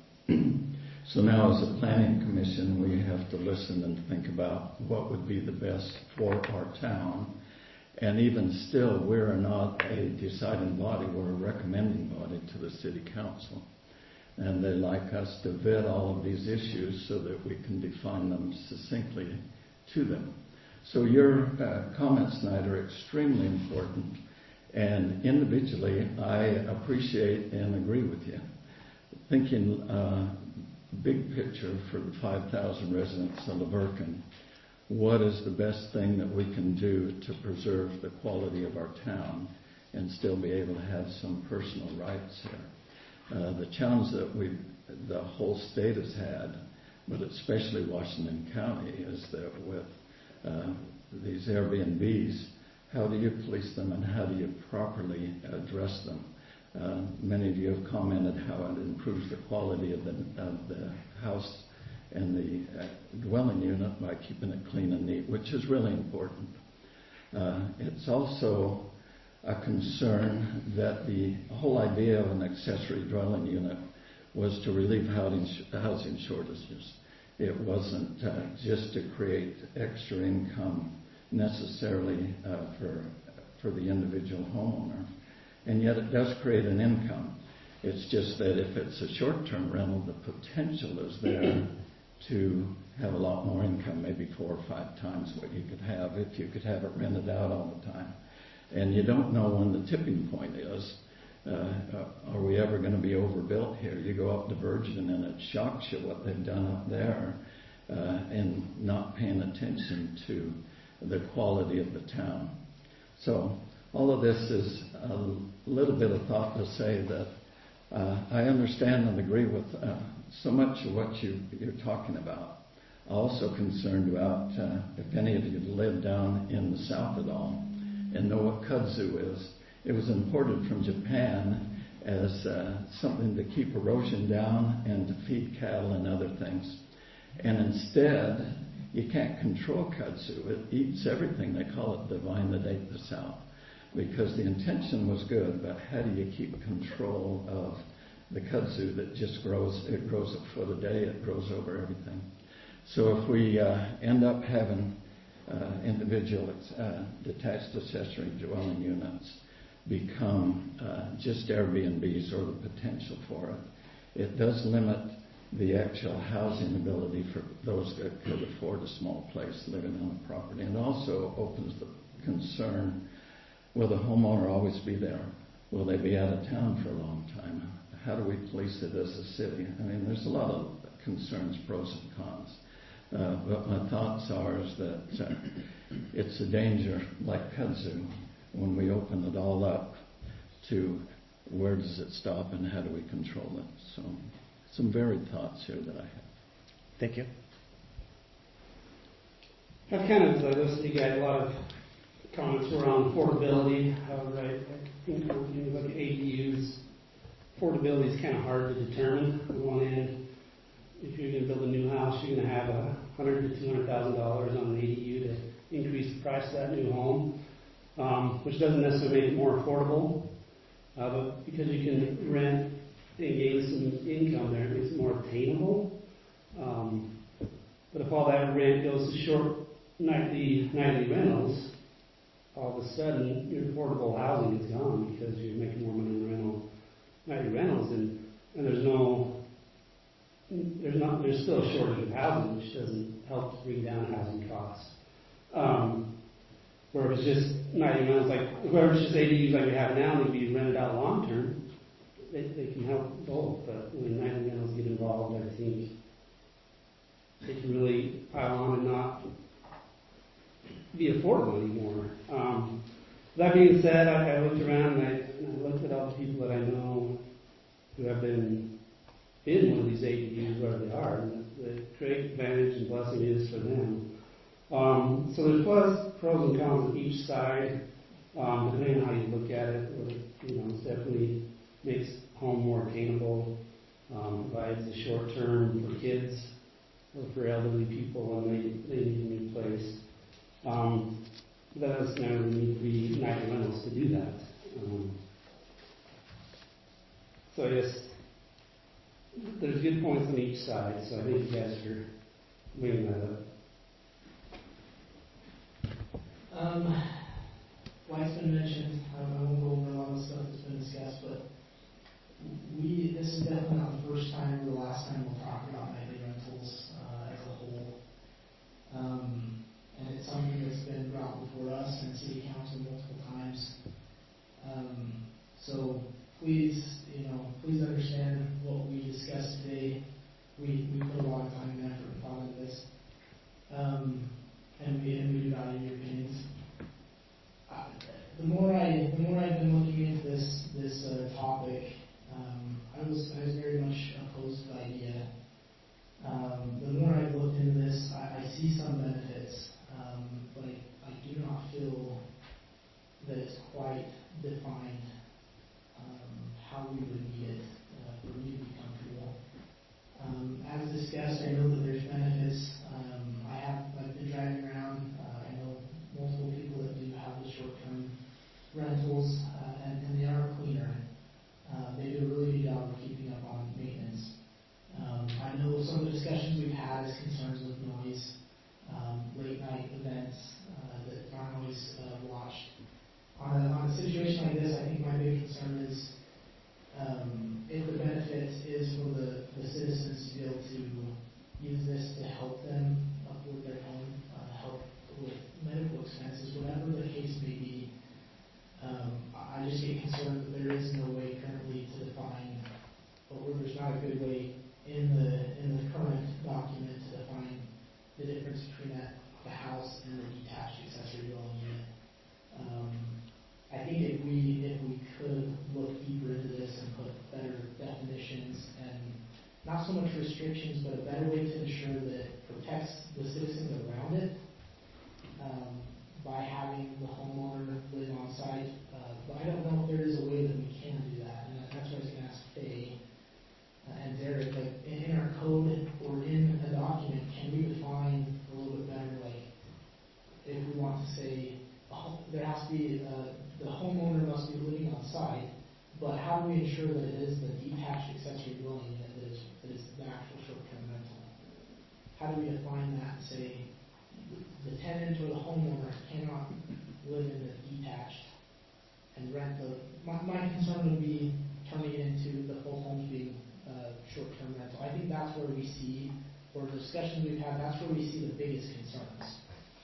in it. So now as a planning commission, we have to listen and think about what would be the best for our town. And even still, we're not a deciding body, we're a recommending body to the city council. And they like us to vet all of these issues so that we can define them succinctly to them. So your uh, comments tonight are extremely important. And individually, I appreciate and agree with you. Thinking uh, big picture for the five thousand residents of La Verkin, what is the best thing that we can do to preserve the quality of our town and still be able to have some personal rights here? Uh, the challenge that we, the whole state has had, but especially Washington County, is that with uh, these Airbnbs, how do you police them and how do you properly address them? Uh, many of you have commented how it improves the quality of the, of the house and the uh, dwelling unit by keeping it clean and neat, which is really important. Uh, it's also a concern that the whole idea of an accessory dwelling unit was to relieve housing, housing shortages. It wasn't uh, just to create extra income necessarily uh, for, for the individual homeowner. And yet it does create an income. It's just that if it's a short-term rental, the potential is there to have a lot more income, maybe four or five times what you could have if you could have it rented out all the time. And you don't know when the tipping point is. Uh, are we ever going to be overbuilt here? You go up to Virgin and it shocks you what they've done up there uh, and not paying attention to the quality of the town. So all of this is a little bit of thought to say that uh, I understand and agree with uh, so much of what you, you're talking about. I'm also concerned about uh, if any of you live down in the south at all and know what kudzu is. It was imported from Japan as uh, something to keep erosion down and to feed cattle and other things. And instead, you can't control kudzu. It eats everything. They call it the vine that ate the South. Because the intention was good, but how do you keep control of the kudzu that just grows? It grows a foot a day. It grows over everything. So if we uh, end up having uh, individual uh, detached accessory dwelling units become uh, just Airbnbs or the potential for it, it does limit the actual housing ability for those that could afford a small place living on the property. And also opens the concern, will the homeowner always be there? Will they be out of town for a long time? How do we police it as a city? I mean, there's a lot of concerns, pros and cons. Uh, but my thoughts are is that uh, it's a danger, like kudzu, when we open it all up to where does it stop and how do we control it? So some varied thoughts here that I have. Thank you. I've kind of uh, listened to you guys. A lot of comments were on affordability. However, I, I think when you look at A D Us, affordability is kind of hard to determine. On one end, if you're going to build a new house, you're going to have a hundred to two hundred thousand dollars on an A D U to increase the price of that new home, um, which doesn't necessarily make it more affordable, uh, but because you can rent and gain some income there, it makes it more attainable. Um, but if all that rent goes to short nightly nightly rentals, all of a sudden your affordable housing is gone because you're making more money on rental nightly rentals, and, and there's no there's not there's still a shortage of housing, which doesn't help to bring down housing costs. Um, where if it's just nightly rentals, like where it's just A D Us like we have now, they can be rented out long term. They, they can help both, but when nightly rentals get involved, I think they can really pile on and not be affordable anymore. Um, that being said, I, I looked around and I, and I looked at all the people that I know who have been in one of these A D Us where they are, and the great advantage and blessing is for them. Um, so there's plus, pros and cons on each side, um, depending on how you look at it. Or, you know, it definitely makes home more attainable, um, provides the short term for kids or for elderly people when they, they need a new place. Um, that doesn't necessarily need to be nightly rentals to do that. Um, so I guess there's good points on each side, so I thank you guys for weighing that up. Um, well, it's been mentioned, I won't go over a lot of the stuff that's been discussed, but we, this is definitely not the first time or the last time we'll talk about nightly rentals uh, as a whole. Um, and it's something that's been brought before us and City Council multiple times. Um, so please, you know, please understand what we discussed today. We, we put a lot of time and effort and thought into this. Um, and we, and we do value your opinions. Uh, the more I, the more I've been looking into this, this uh, topic, um, I was, I was very much opposed to the idea. Um, the more I've looked into this, I, I see some benefits, um, but I, I do not feel that it's quite defined um, how we would need it uh, for me to be comfortable. Um, as discussed, I know that there's benefits. Um, I have I've been driving around. Uh, I know multiple people that do have the short-term rentals, uh, and, and they are cleaner. Uh, they do a really good job of keeping up on maintenance. Um, I know some of the discussions we've had is concerns with noise, um, late night events uh, that aren't always uh, watched. On a, on a situation like this, I think my big concern is um, if the benefit is for the, the citizens to be able to use this to help them upload their home, uh, help with medical expenses, whatever the case may be. Um, I just get concerned that there is no way currently to define, or there's not a good way in the in the current document to define the difference between that, the house and the detached accessory dwelling unit. Um, I think if we if we could look deeper into this and put better definitions and not so much restrictions, but a better way to ensure that it protects the citizens around it um, by having the homeowner live on site. Uh, but I don't know if there is a way that we can do that, and that's what I was going to ask Faye uh, and Derek. Like in, in our code or in a document, can we define a little bit better, like if we want to say oh, there has to be uh, the homeowner must be living on site, but how do we ensure that it is the detached accessory dwelling unit that is, that is the actual short-term rental? How do we define that and say the tenant or the homeowner cannot live in the detached and rent the... My, my concern would be turning it into the full homes being uh, short-term rental. I think that's where we see, or the discussions we've had, that's where we see the biggest concerns.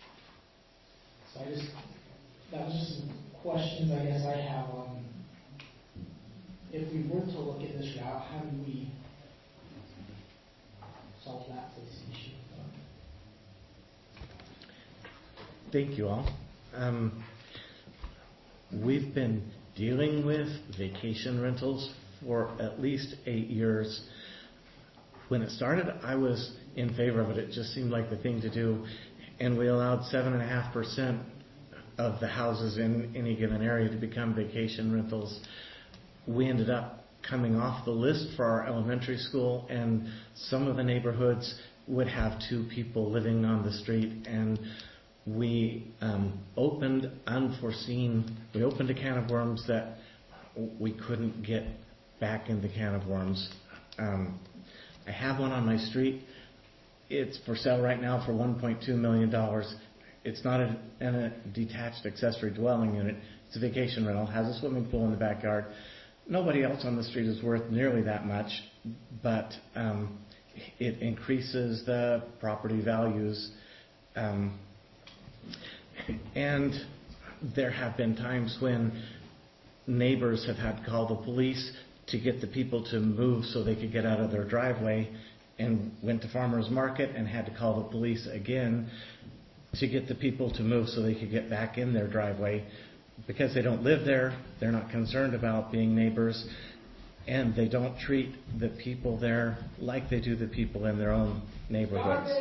So I just, that was just some questions I guess I have on if we were to look at this route, how do we solve that issue? Thank you all. Um, we've been dealing with vacation rentals for at least eight years. When it started, I was in favor of it. It just seemed like the thing to do. And we allowed seven point five percent of the houses in any given area to become vacation rentals. We ended up coming off the list for our elementary school, and some of the neighborhoods would have two people living on the street, and we um, opened unforeseen, we opened a can of worms that we couldn't get back in the can of worms. Um, I have one on my street. It's for sale right now for one point two million dollars. It's not a, a detached accessory dwelling unit. It's a vacation rental, has a swimming pool in the backyard. Nobody else on the street is worth nearly that much, but um, it increases the property values. Um, and there have been times when neighbors have had to call the police to get the people to move so they could get out of their driveway, and went to farmers market and had to call the police again to get the people to move so they could get back in their driveway. Because they don't live there, they're not concerned about being neighbors, and they don't treat the people there like they do the people in their own neighborhoods.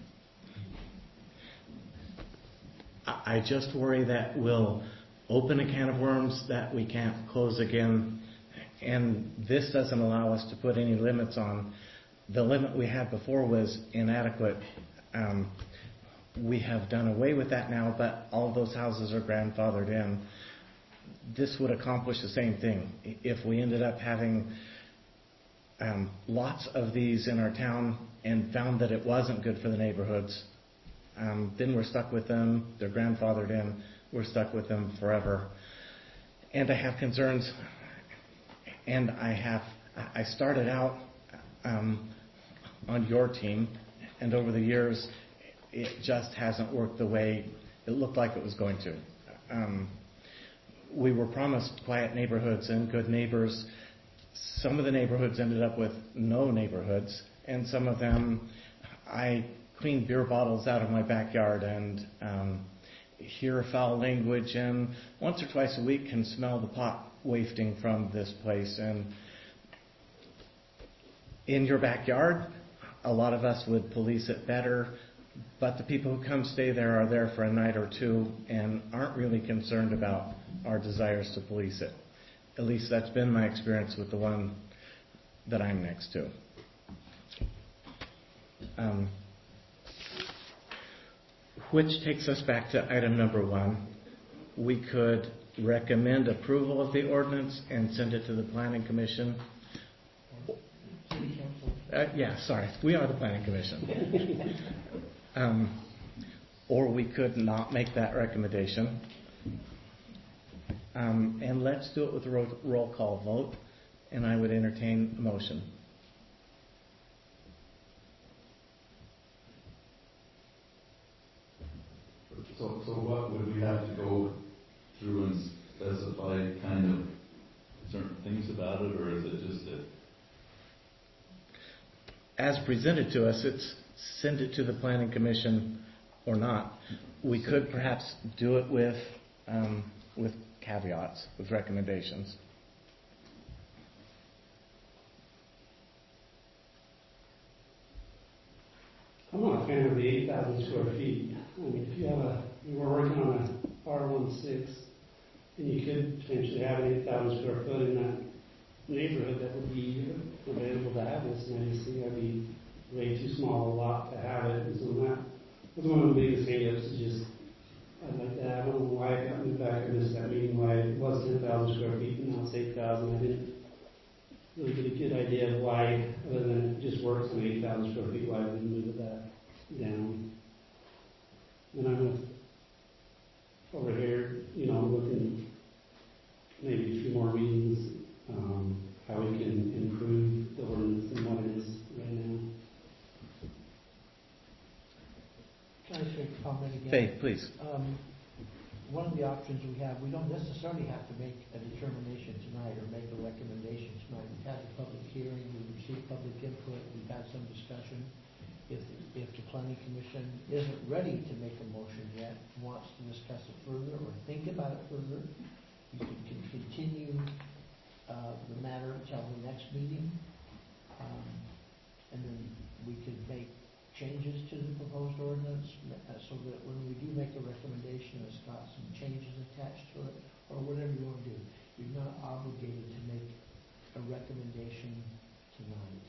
I I just worry that we'll open a can of worms that we can't close again, and this doesn't allow us to put any limits on. The limit we had before was inadequate. Um, we have done away with that now, but all of those houses are grandfathered in. This would accomplish the same thing. If we ended up having um, lots of these in our town and found that it wasn't good for the neighborhoods, um, then we're stuck with them. They're grandfathered in. We're stuck with them forever. And I have concerns. And I have. I started out um, on your team, and over the years, it just hasn't worked the way it looked like it was going to. Um, we were promised quiet neighborhoods and good neighbors. Some of the neighborhoods ended up with no neighborhoods, and some of them, I cleaned beer bottles out of my backyard and um, hear foul language, and once or twice a week can smell the pot wafting from this place. And in your backyard, a lot of us would police it better, but the people who come stay there are there for a night or two and aren't really concerned about our desires to police it. At least that's been my experience with the one that I'm next to. Um, which takes us back to item number one. We could recommend approval of the ordinance and send it to the Planning Commission. Uh, yeah, sorry. We are the Planning Commission. um, or we could not make that recommendation. Um, and let's do it with a roll, roll call vote, and I would entertain a motion. So, so what would we have to go through and specify kind of certain things about it, or is it just that? As presented to us, it's send it to the Planning Commission or not. We could perhaps do it with um, with caveats, with recommendations. I'm not a fan of the eight thousand square feet. I mean, if you have a, you were working on a R sixteen, and you could potentially have an eight thousand square foot in that neighborhood that would be available to have this, and I just think that'd be way too small a lot to have it. And so that was one of the biggest hang-ups, is just, I'd like to have, I don't know why it got me back, I missed that meeting, why it was ten thousand square feet and now it's eight thousand. I didn't really get a good idea of why, other than it just works on eight thousand square feet, why we didn't move that down. And I'm with, over here, you know, looking maybe a few more meetings, um, how we can improve the ordinance and what it is right now. Can I make a comment again? Faith, please. Um, one of the options we have, we don't necessarily have to make a determination tonight or make a recommendation tonight. We've had a public hearing, we've received public input, we've had some discussion. If, if the Planning Commission isn't ready to make a motion yet, wants to discuss it further or think about it further, you can, can continue uh, the matter until the next meeting, um, and then we could make changes to the proposed ordinance uh, so that when we do make a recommendation, it's got some changes attached to it, or whatever you want to do. You're not obligated to make a recommendation tonight.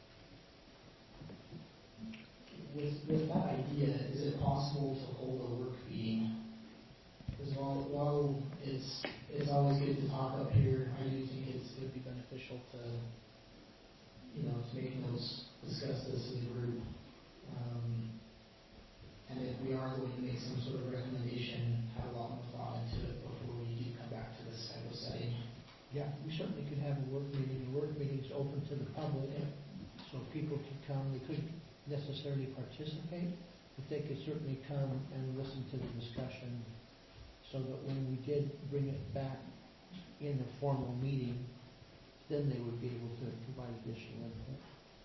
With, with that idea, is it possible to hold a work meeting? Because while, while it's, it's always good to talk up here, I do think it's, it would be beneficial to, you know, to make those, discuss this as a group. Um, and if we are going to make some sort of recommendation, have a lot more thought into it before we do come back to this type of setting. Yeah, we certainly could have a work meeting. The work meeting is open to the public, so people could come. They couldn't necessarily participate, but they could certainly come and listen to the discussion, so that when we did bring it back in a formal meeting, then they would be able to provide additional input.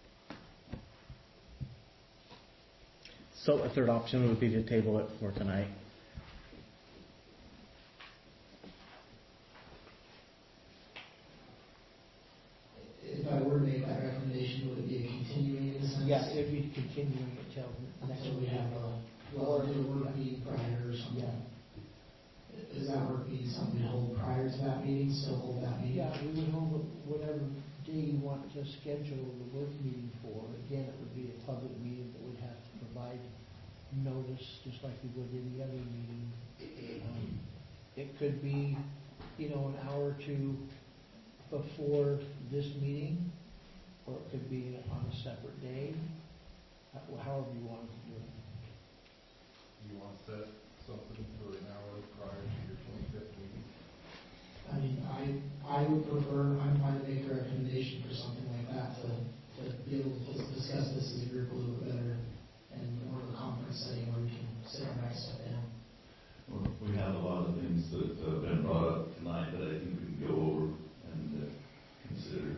So a third option would be to table it for tonight. Yeah, it'd be continuing it till next So we week. have a, well, do a work meeting prior or something. Is that work meeting something to hold prior to that meeting, still hold that meeting? Yeah, we would hold it whatever day you want to schedule the work meeting for. Again, it would be a public meeting that would have to provide notice, just like we would any other meeting. Um, It could be, you know, an hour or two before this meeting, or it could be on a separate day, uh, however you want to do it. You want to set something for an hour prior to your twenty-fifth meeting? I mean, I, I would prefer, I'm fine to make a recommendation for something like that, to, to be able to discuss this as a group a little bit better, and more of a conference setting where we can sit our next stuff down. Well, we have a lot of things that have been brought up tonight that I think we can go over and uh, consider.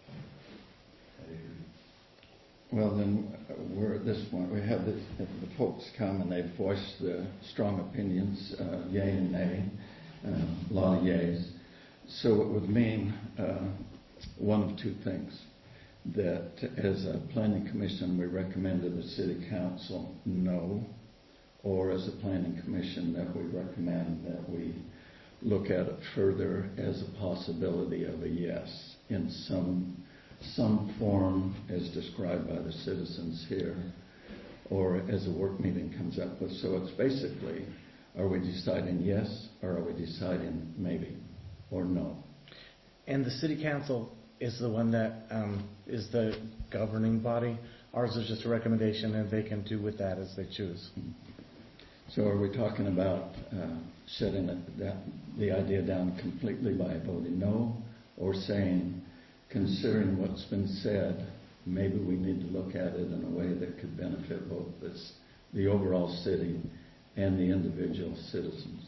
I agree. Well, then, uh, we're at this point, we have the, the folks come and they've voiced the strong opinions, uh, yay and nay, uh, a lot of yays. So it would mean uh, one of two things. That as a planning commission, we recommend to the city council no, or as a planning commission that we recommend that we look at it further as a possibility of a yes in some some form as described by the citizens here, or as a work meeting comes up with. So it's basically, are we deciding yes, or are we deciding maybe, or no? And the city council is the one that um, is the governing body. Ours is just a recommendation, and they can do with that as they choose. So are we talking about uh, shutting it, that, the idea down completely by voting no, or saying, considering what's been said, maybe we need to look at it in a way that could benefit both this, the overall city and the individual citizens?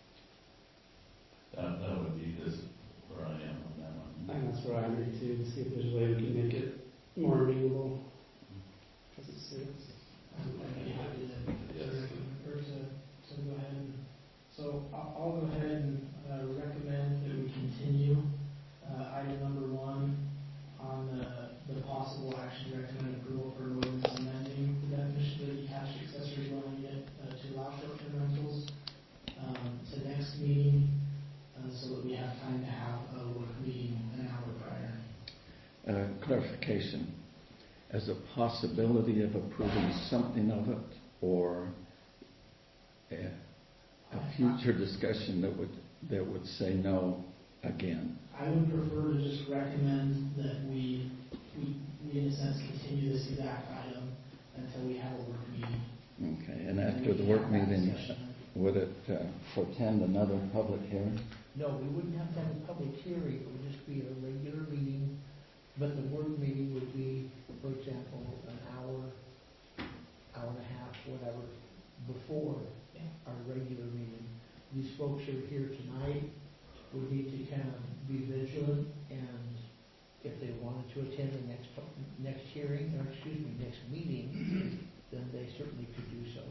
That, that would be this where I am on that one. I think that's where I'm at too, to see if there's a way we can make it more amenable. As it sits. I'm be happy to, to, or to, to go ahead and, so I'll, I'll go ahead and uh, recommend that we continue uh, item number one on the, the possible action recommend approval for an ordinance amending the definition of a detached accessory dwelling unit uh, to allow short-term rentals um, to next meeting uh, so that we have time to have a work meeting an hour prior. Uh, clarification. As a possibility of approving something of it, or a, a future discussion that would that would say no again? I would prefer to just recommend that we, we, we in a sense continue this exact item until we have a work meeting. Okay, and after the work meeting, would it uh, portend another public hearing? No, we wouldn't have to have a public hearing. It would just be a regular meeting, but the work meeting would be, for example, an hour, hour and a half, whatever, before our regular meeting. These folks who are here tonight would need to kind of be vigilant, and if they wanted to attend the next next hearing, or excuse me, next meeting, then they certainly could do so.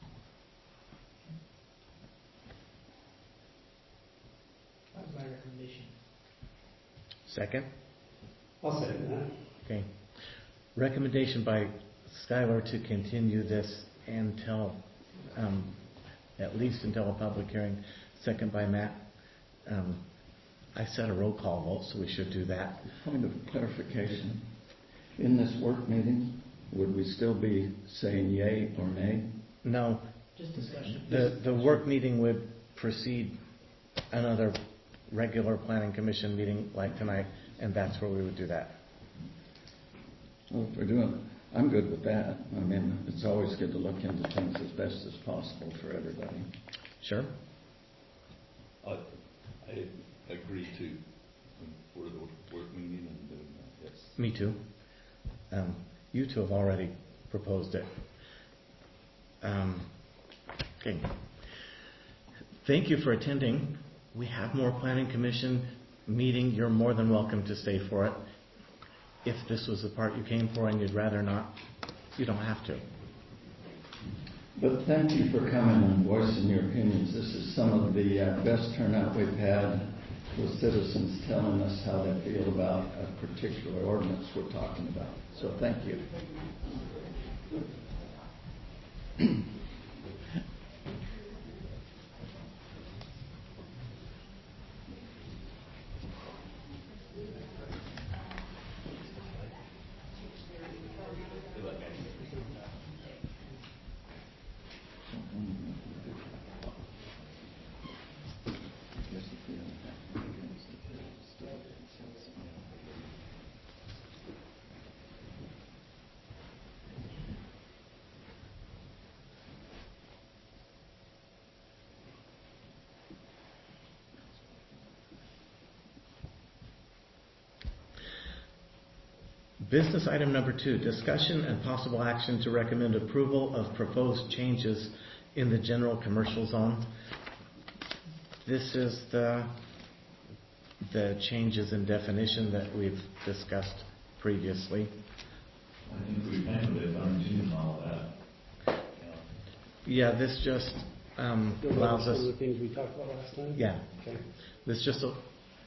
That was my recommendation. Second? I'll second that. Okay. Recommendation by Skylar to continue this until, um, at least until a public hearing. Second by Matt. Um, I set a roll call vote, so we should do that. Point of clarification. In this work meeting, would we still be saying yay or nay? No. Just discussion. The, the work meeting would precede another regular planning commission meeting like tonight, and that's where we would do that. Well, if we're doing, I'm good with that. I mean, it's always good to look into things as best as possible for everybody. Sure. I, I agree to for the work meeting and doing that, yes. Me too. Um, you two have already proposed it. Um, okay. Thank you for attending. We have more planning commission meeting. You're more than welcome to stay for it. If this was the part you came for and you'd rather not, you don't have to. But thank you for coming and voicing your opinions. This is some of the uh, best turnout we've had with citizens telling us how they feel about a particular ordinance we're talking about. So thank you. Business item number two, discussion and possible action to recommend approval of proposed changes in the general commercial zone. This is the the changes in definition that we've discussed previously. I think we handled it on June and all that. Yeah, this just um, allows us. Some of the things we talked about last time? Yeah. Okay. This just. A,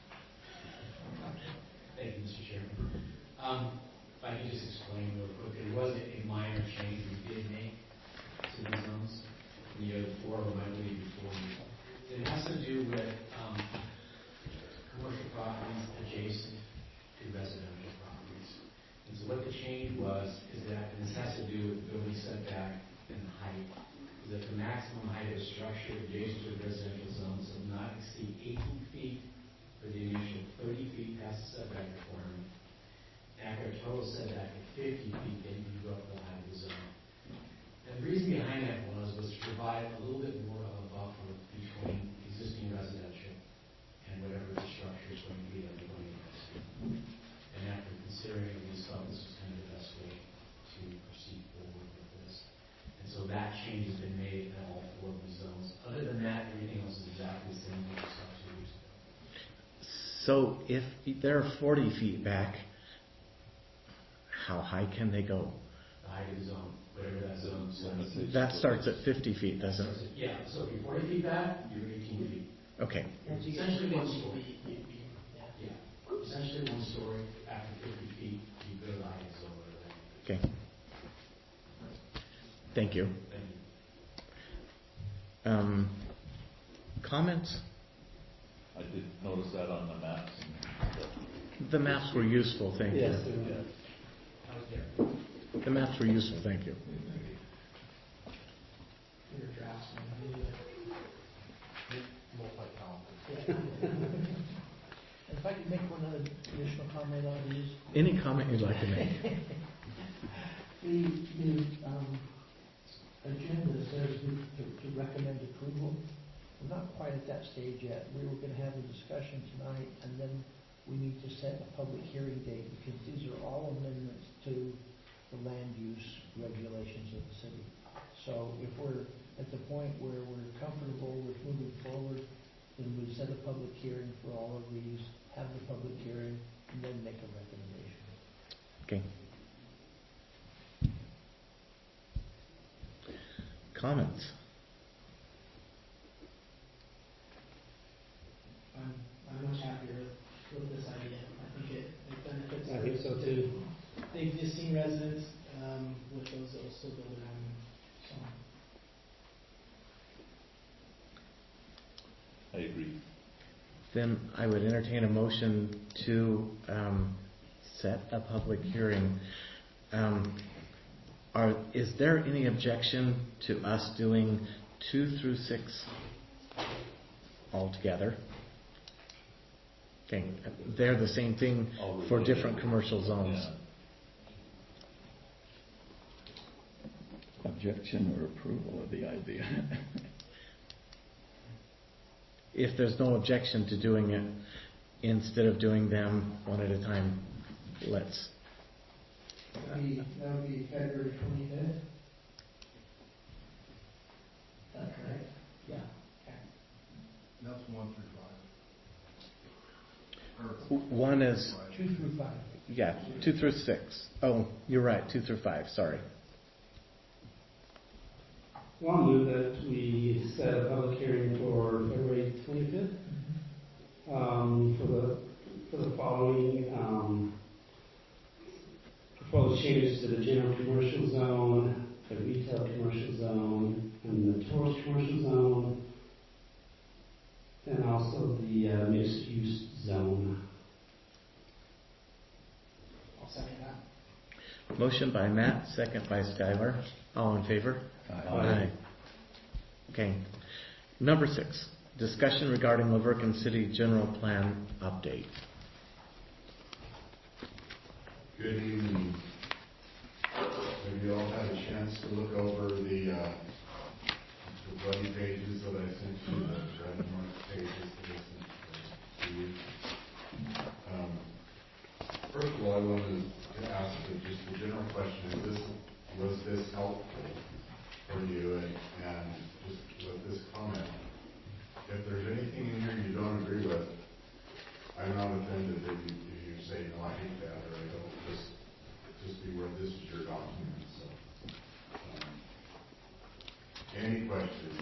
Thank you, Mister Chairman. Um, if I could just explain real quick, it was a minor change we did make to the zones. The other four of them, I believe, before you. It has to do with um, commercial properties adjacent to residential properties. And so what the change was is that, and this has to do with building setback and height, is that the maximum height of a structure adjacent to a residential zone shall not exceed eighteen feet for the initial thirty feet past the setback requirement. After a total setback of fifty feet, then you go up the height of the zone. And the reason behind that was, was to provide a little bit more of a buffer between existing residential and whatever the structure is going to be that we're going to invest in. And after considering, we thought this was kind of the best way to proceed forward with this. And so that change has been made in all four of the zones. Other than that, everything else is exactly the same as we saw two years ago. so if they're forty feet back, how high can they go? The height of the zone, whatever that zone says. That starts at fifty feet, doesn't it? Yeah, so if you're forty feet back, you're eighteen feet. Okay. Essentially one story. Yeah, essentially one story. After fifty feet, you go to the height of the zone. Okay. Thank you. Thank you. Um, comments? I did notice that on the maps. The maps were useful, thank Yes, you. they were. I was there. The maps were useful, thank you. Your draftsman. If I could make one other additional comment on these. Any comment you'd like to make? The, the um, agenda says we, to, to recommend approval. We're not quite at that stage yet. We were going to have a discussion tonight, and then we need to set a public hearing date because these are all amendments to the land use regulations of the city. So if we're at the point where we're comfortable with moving forward, then we set a public hearing for all of these, have the public hearing, and then make a recommendation. Okay. Comments? I'm, I'm much happier with this idea. I think it, it benefits. I think so too. The existing residents, um, with those that will still build their home. So. I agree. Then I would entertain a motion to um, set a public hearing. Um, are, is there any objection to us doing two through six altogether? Okay, they're the same thing for different commercial zones. Yeah. Objection or approval of the idea? If there's no objection to doing it, instead of doing them one at a time, let's. That would be, that would be February twenty-fifth. Is that correct? Yeah. Okay. That's one through five. One is. Two through five. Yeah, two through six. Oh, you're right, two through five, sorry. Well, I'll move that we set a public hearing for February twenty-fifth um, for the for the following um, proposed changes to the general commercial zone zone and the tourist commercial zone, and also the uh, mixed-use zone. I'll second that. Motion by Matt, second by Skylar. All in favor? Aye. Aye. Okay. Number six, discussion regarding Laverton City General Plan update. Good evening. Have you all had a chance to look over the, uh, the bloody pages that I sent you, the red marked pages that I sent to you? Um, first of all, I wanted to ask you just a general question. Is this, was this helpful for you? And, and just with this comment, if there's anything in here you don't agree with, I'm not offended if you, if you say, no, I hate that, or I don't. Just, just be aware this is your document. So, um, any questions?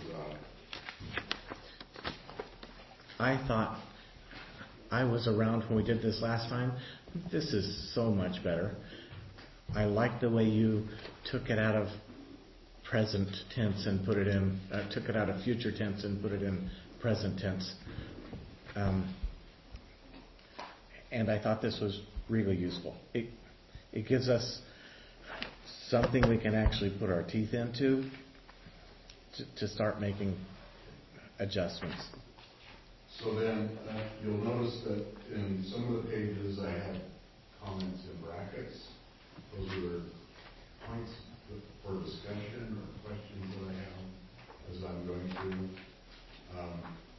Uh, I thought I was around when we did this last time. This is so much better. I like the way you took it out of present tense and put it in, uh, took it out of future tense and put it in present tense. Um, and I thought this was really useful. It, it gives us something we can actually put our teeth into to, to start making adjustments. So then uh, you'll notice that in some of the pages I have comments in brackets. Those are points for discussion or questions that I have as I'm going through. Um,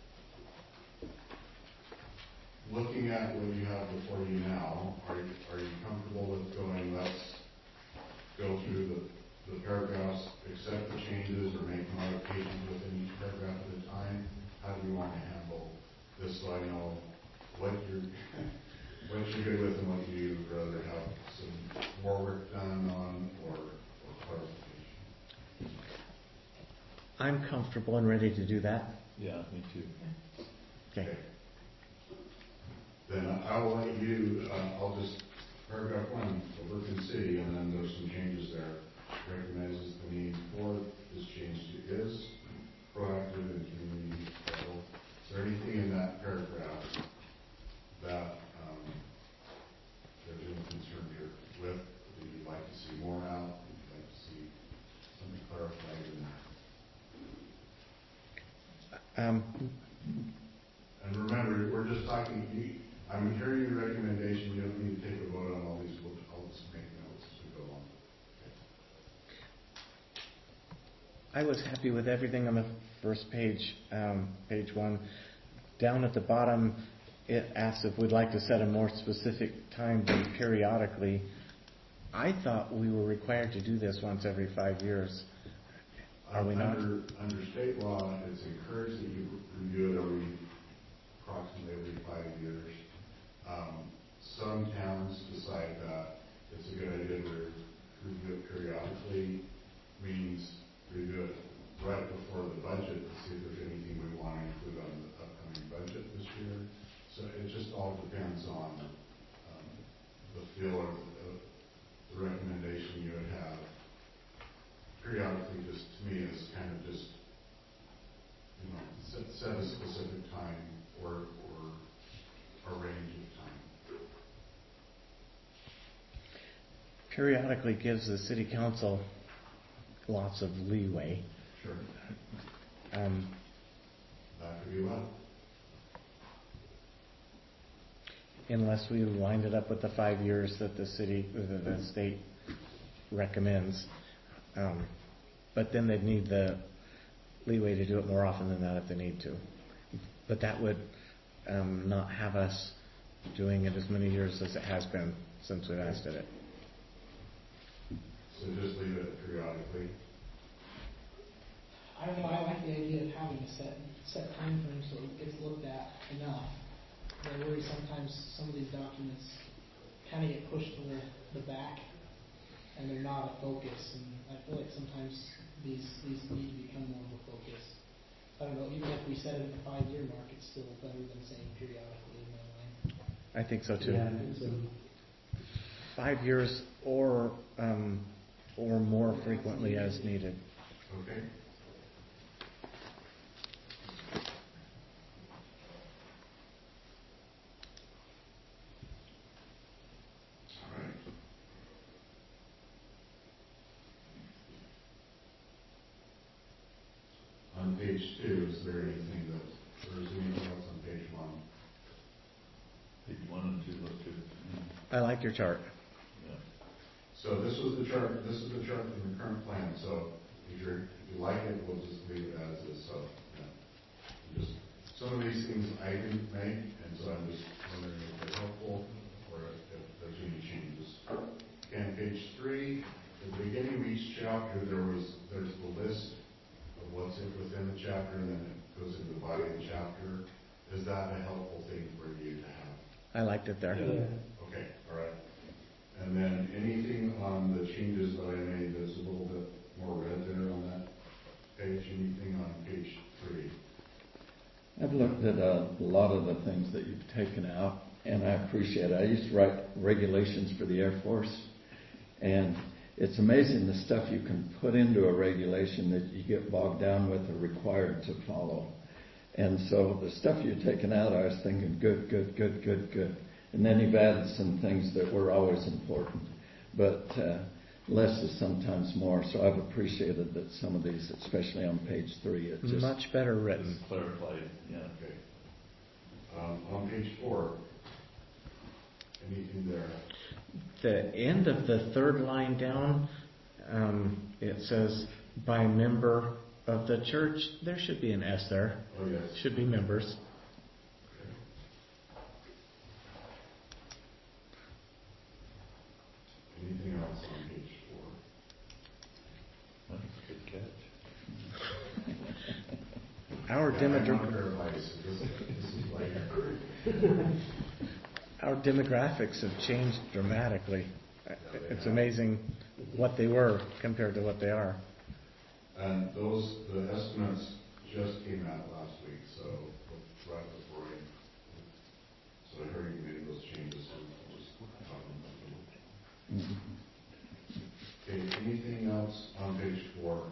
looking at what you have before you now, are, are you comfortable with going, let's go through the, the paragraphs, accept the changes, or make modifications within each paragraph at a time? How do you want to handle this so I know what you're, what you're good with and what you'd rather have some more work done on or, or clarification? I'm comfortable and ready to do that. Yeah, me too. Okay. Okay. Then I'll let you, uh, I'll just, paragraph one, Laverton City, and then there's some changes there. Recognizes the need for this change to is proactive and community level. Is there anything in that paragraph that um, there's any concern here with? Would you like to see more out? Would you like to see something clarified in there? Um, and remember, we're just talking, you, I'm hearing your recommendation. You don't need to take a vote on all these. We'll, I'll just make notes as we go on. Okay. I was happy with everything on the first page, um, page one. Down at the bottom, it asks if we'd like to set a more specific time than periodically. I thought we were required to do this once every five years. Are we not? Under, under state law, it's encouraged that you review it every approximately every five years. Um, some towns decide that it's a good idea to review it periodically, means review it right before the budget to see if there's anything we want to include on the upcoming budget this year. So it just all depends on um, the feel or the, the recommendation you would have. Periodically, just to me, is kind of just, you know, set, set a specific time or, or a range of time. Periodically gives the city council lots of leeway. Sure. Um, that could be well. Unless we wind it up with the five years that the city, the, the state recommends. Um, but then they'd need the leeway to do it more often than that if they need to. But that would um, not have us doing it as many years as it has been since we last did it. So just leave it periodically. I don't know, I like the idea of having a set set time frame so it gets looked at enough. I worry sometimes some of these documents kind of get pushed to the, the back and they're not a focus, and I feel like sometimes these these need to become more of a focus. I don't know, even if we set it at the five year mark, it's still better than saying periodically in my mind. I think so too. Yeah, I think so. Five years or um, or more frequently as needed. Okay. All right. On page two, is there anything that, or is there anything else on page one? Page one and two look good. I like your chart. Yeah. So this was the chart, this is the chart from the current plan, so if you're, if you like it, we'll just leave it as is, so, yeah. Just, some of these things I didn't make, and so I'm just wondering if they're helpful, or if if there's any changes. Okay, page three, at the beginning of each chapter, there was, there's the list of what's in- within the chapter, and then it goes into the body of the chapter. Is that a helpful thing for you to have? I liked it there. Okay, all right. And then anything on the changes that I made that's a little bit more red there on that page, anything on page three? I've looked at a lot of the things that you've taken out, and I appreciate it. I used to write regulations for the Air Force, and it's amazing the stuff you can put into a regulation that you get bogged down with or required to follow. And so the stuff you've taken out, I was thinking, good, good, good, good, good. And then you've added some things that were always important. But uh, less is sometimes more. So I've appreciated that some of these, especially on page three, it just... Much better written. It's clarified, yeah. Okay. Um, on page four, anything there? The end of the third line down, um, it says, by member of the church. There should be an S there. Oh, yes. Should be members. Anything else on page four? That's a good catch. Our, yeah, demogra- this, this is like our demographics have changed dramatically. It's amazing what they were compared to what they are. And those, the estimates just came out last week, so right before you. So I heard you made those changes, so we'll just talk about them. Okay, anything else on page four?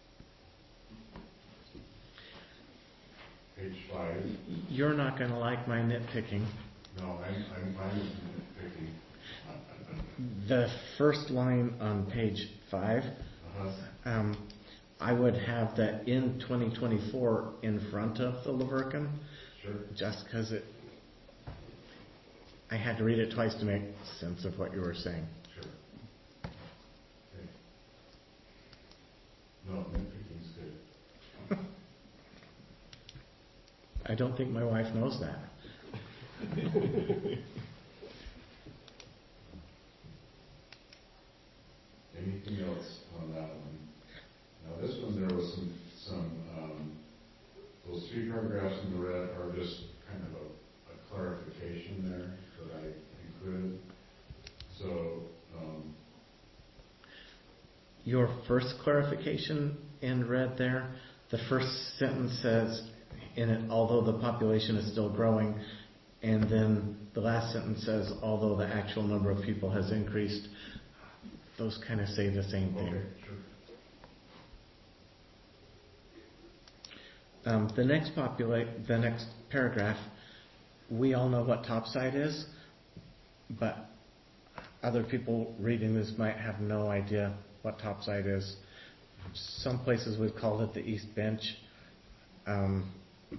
Page five? You're not going to like my nitpicking. No, I'm, I'm fine with nitpicking. The first line on page five, Uh-huh. um, I would have that in twenty twenty-four in front of the Lavercan. Sure. Just because it, I had to read it twice to make sense of what you were saying. Sure. Okay. No, nitpicking's good. I don't think my wife knows that. Anything else on that one? Now this one, there was some, some, um, those three paragraphs in the red are just kind of a, a clarification there that I included. So, um, Your first clarification in red there, the first sentence says, in it, although the population is still growing, and then the last sentence says, although the actual number of people has increased. Those kind of say the same thing. okay, sure. Um, the next populate, the next paragraph, we all know what topside is, but other people reading this might have no idea what topside is. Some places we've called it the East Bench. Um,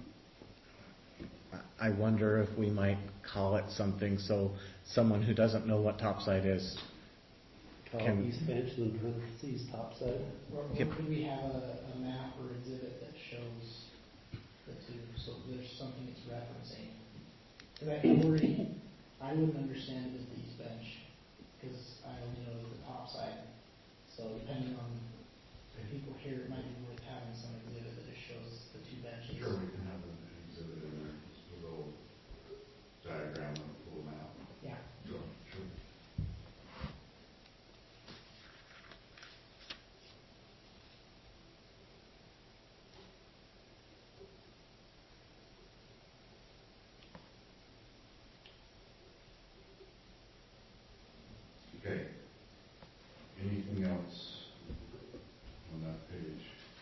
I wonder if we might call it something so someone who doesn't know what topside is Call can. East Bench and parentheses topside. Or, or Yep. could we have a, a map or exhibit that shows the two, so there's something it's referencing? Because I worry, I wouldn't understand it as the East Bench, because I only know the top side. So depending on the people here, it might be worth having some exhibit that just shows the two benches. Sure, we can have an exhibit in there, just a little diagram of a little map. Yeah. Sure, sure. Okay. Anything else on that page?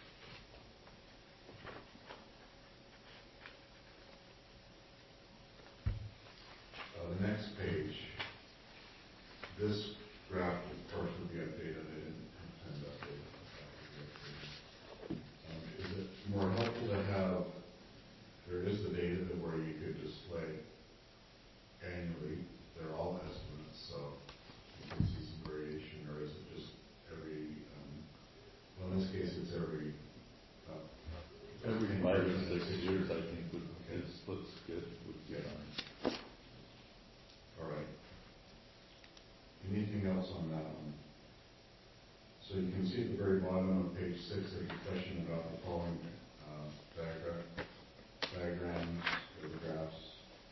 So you can see at the very bottom of page six, there's a question about the following uh, diagram, diagrams, photographs.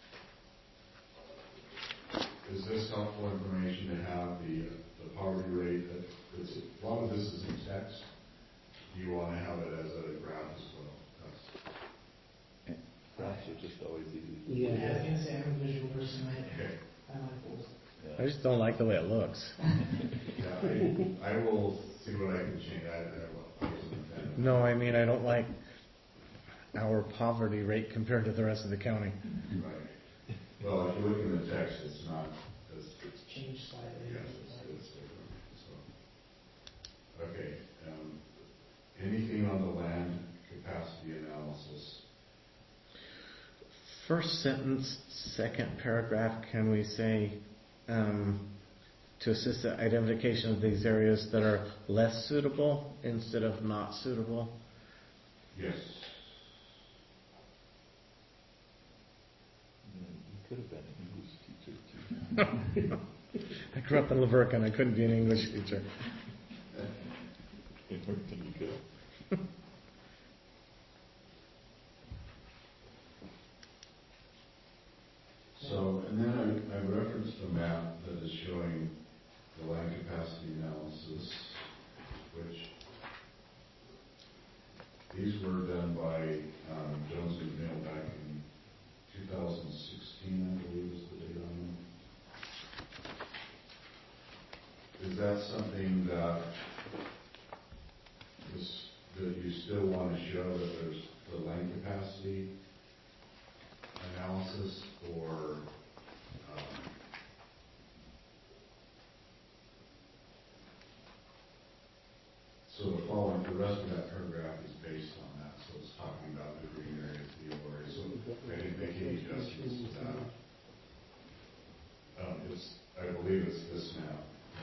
Is this helpful information to have the the poverty rate? That it's, a lot of this is in text. Do you want to have it as a graph as well? That's Graphs are just always easy. Yeah, I was gonna say I'm a visual person. I, okay. I like those. I just don't like the way it looks. Yeah, I, I will see what I can change. I, I will. I wasn't a fan of No, I mean, I don't like our poverty rate compared to the rest of the county. Right. Well, if you look in the text, it's not. It's, It's changed slightly. yes, it's, it's different. So, okay. Um, anything on the land capacity analysis? First sentence, second paragraph, can we say um, to assist the identification of these areas that are less suitable instead of not suitable? Yes. You could have been an English teacher too. I grew up in Laverca and I couldn't be an English teacher. In Merton you could. So, and then I, I referenced a map that is showing the land capacity analysis, which these were done by um, Jones McNeil back in two thousand sixteen, I believe is the date on them. Is that something that is, that you still want to show that there's the land capacity analysis, or um, so the following, the rest of that paragraph is based on that, so it's talking about the green areas, the yellow areas, so I didn't make any adjustments to that. Um, it's, I believe it's this map.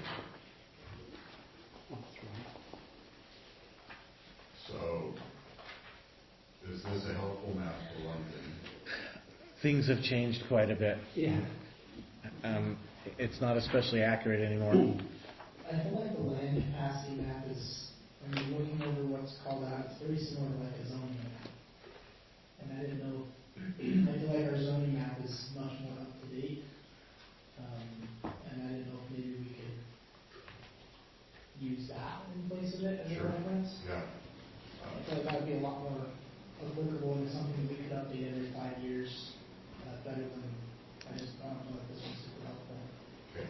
So, is this a helpful map for one thing? Things have changed quite a bit. Yeah. Um, it's not especially accurate anymore. I feel like the land capacity map is, I mean, looking over what's called out, it's very similar to like a zoning map. And I didn't know, I feel like our zoning map is much more up to date. Um, and I didn't know if maybe we could use that in place of it as Sure. a reference. Yeah. I feel like that would be a lot more applicable and something that we could update every five years uh, better than, I just, I don't know if this one's super helpful. Okay.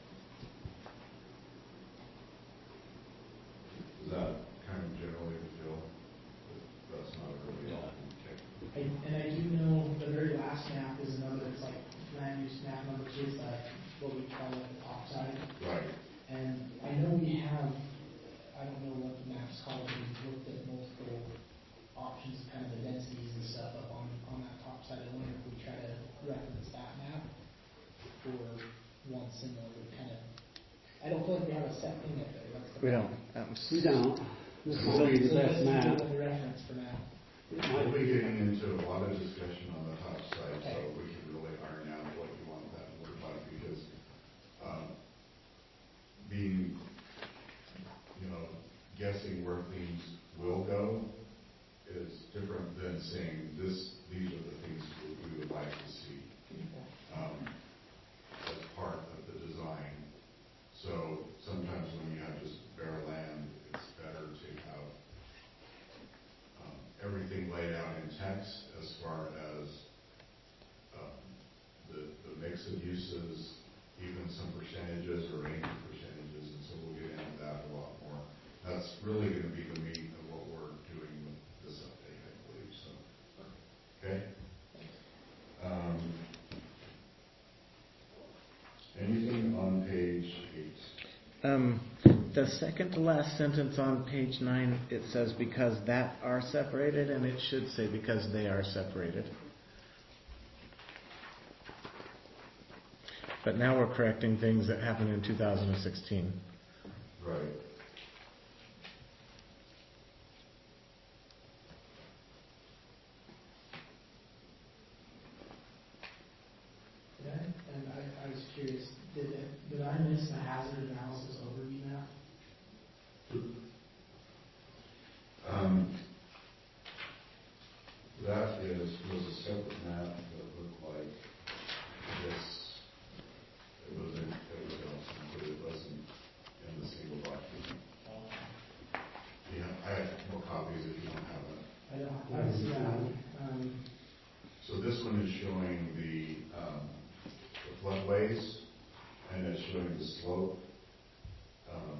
Is that kind of generally the feel? That's not a really helpful. Okay. I, and I do know the very last map is another, it's like land use map number two, is that what we call it the top side. Right. And I know we have, I don't know what the map's called, we've looked at multiple options, kind of the densities and stuff up on, on that top side. I wonder if we try to reference that map or one similar, we kind of, I don't feel like we have a set thing up there. That's the We don't. Um, We don't. This So- might be the so best let's map. do the reference for now. We'll be getting into a lot of discussion on the top side, Okay. so we can really iron out what you want that to look like, because um, being, you know, guessing where things will go is different than saying this, these are the things that we would like to see um, as part of the design. So sometimes when you have just bare land, it's better to have um, everything laid out in text as far as um, the, the mix of uses, even some percentages or range of percentages, and so we'll get into that a lot more. That's really going to be the meat of what we're doing with this update, I believe. So, okay. Um, anything on page eight? Um, the second to last sentence on page nine, it says because that are separated, and it should say because they are separated. But now we're correcting things that happened in two thousand sixteen. Right. Yeah, and I, I was curious, did, it- did I miss the hazard analysis overview map? is showing the, um, the floodways, and it's showing the slope, um,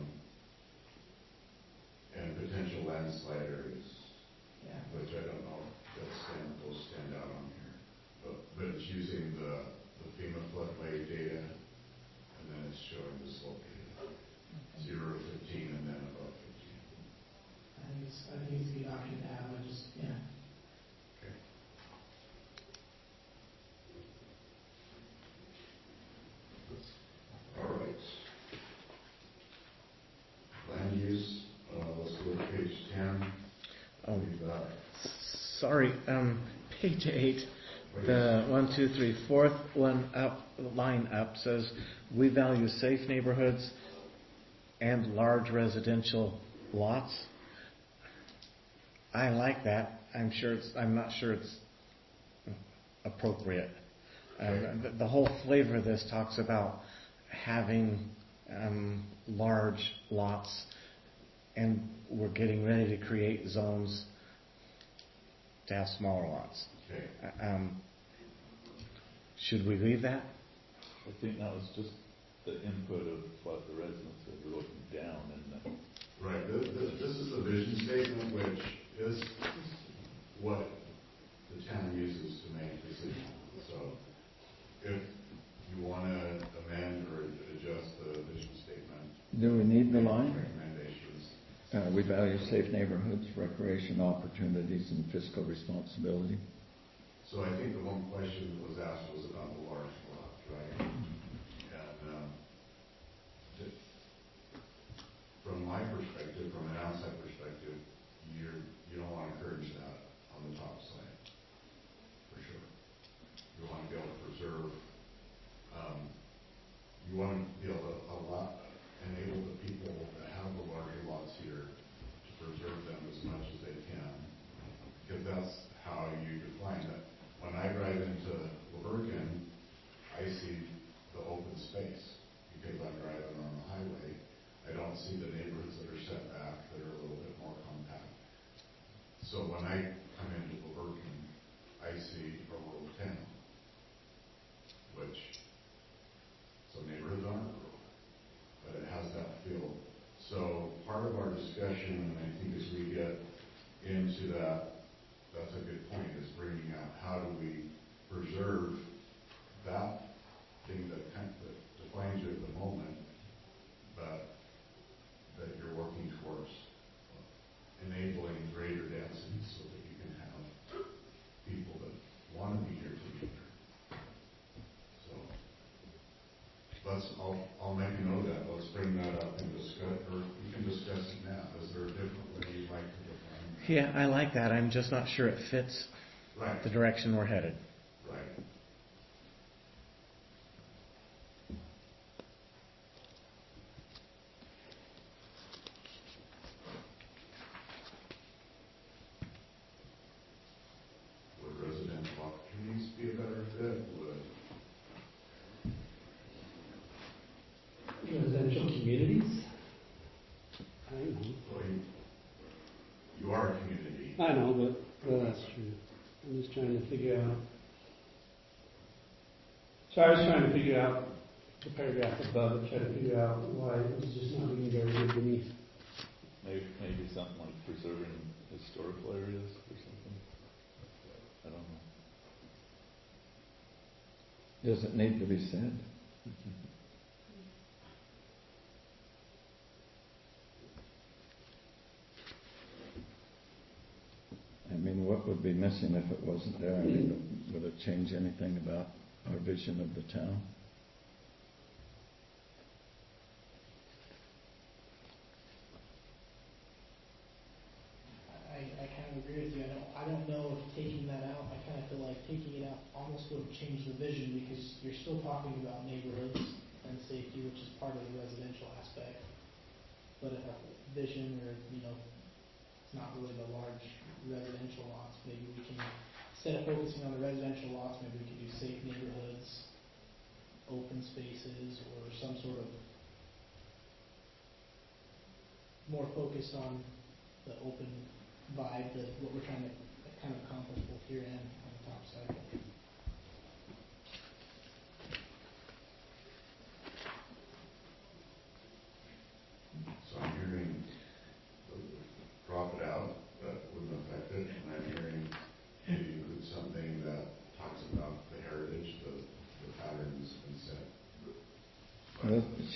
and potential landslide areas. Yeah. Which I don't know if that stand, those stand out on here. But, but it's using the, the FEMA floodway data, and then it's showing the slope data. Zero to fifteen, and then above fifteen. I think it's, I think it's a good option to have, I just, yeah. Okay. All right. Land use, uh, let's go to page ten. Oh, We've, uh, sorry, um, page eight, the one, two, three, fourth one up, line up says, we value safe neighborhoods and large residential lots. I like that. I'm sure it's, I'm not sure it's appropriate. Um, the, the whole flavor of this talks about having um, large lots, and we're getting ready to create zones to have smaller lots. Okay. Um, should we leave that? I think that was just the input of what the residents are looking down and the Right. This, this, this is the vision statement, which is what the town uses to make decisions. So if you want to amend or adjust the vision statement, Do we need the line? recommendations. Uh, we value safe neighborhoods, recreation opportunities, and fiscal responsibility. So I think the one question that was asked was about the large lots, right? And um, to, from my perspective, from an outside perspective, you're, you don't want to encourage that on the top side, for sure. You want to be able to preserve, um, you want to be able to allow, enable the people that have the larger lots here to preserve them as much as they can, because that's how you define it. When I drive into Labergan, I see the open space because I'm driving on the highway. I don't see the neighborhoods that are set back that are a little bit more compact. So when I come into Labergan, I see a rural town, which some neighborhoods aren't rural, but it has that feel. So part of our discussion, and I think as we get into that, that's a good point, is bringing out how do we preserve that thing that kind of that defines you at the moment, but that you're working towards enabling greater density so that you can have people that want to be here to be here. So let's, I'll, I'll make a note of that. Let's bring that up and discuss, or we can discuss it now. Is there a different way you'd like to define that? Yeah, I like that. I'm just not sure it fits Right. the direction we're headed. Right. Would residential opportunities be a better fit? Would Residential communities? I don't know. well, you, you are a community. I know, but well, that's true. I'm just trying to figure out. So I was trying to figure out the paragraph above it, trying to figure out why it was just not being very good to me. maybe maybe something like preserving historical areas or something. I don't know. Does it need to be said? I mean, what would be missing if it wasn't there? I mean, would it change anything about our vision of the town? I, I kind of agree with you. I don't, I don't know if taking that out, I kind of feel like taking it out almost would change the vision because you're still talking about neighborhoods and safety, which is part of the residential aspect. But if our vision or, you know, it's not really the large residential lots, maybe we can, instead of focusing on the residential lots, maybe we can do safe neighborhoods, open spaces, or some sort of more focused on the open vibe, that what we're trying to kind of accomplish both here and on the top side.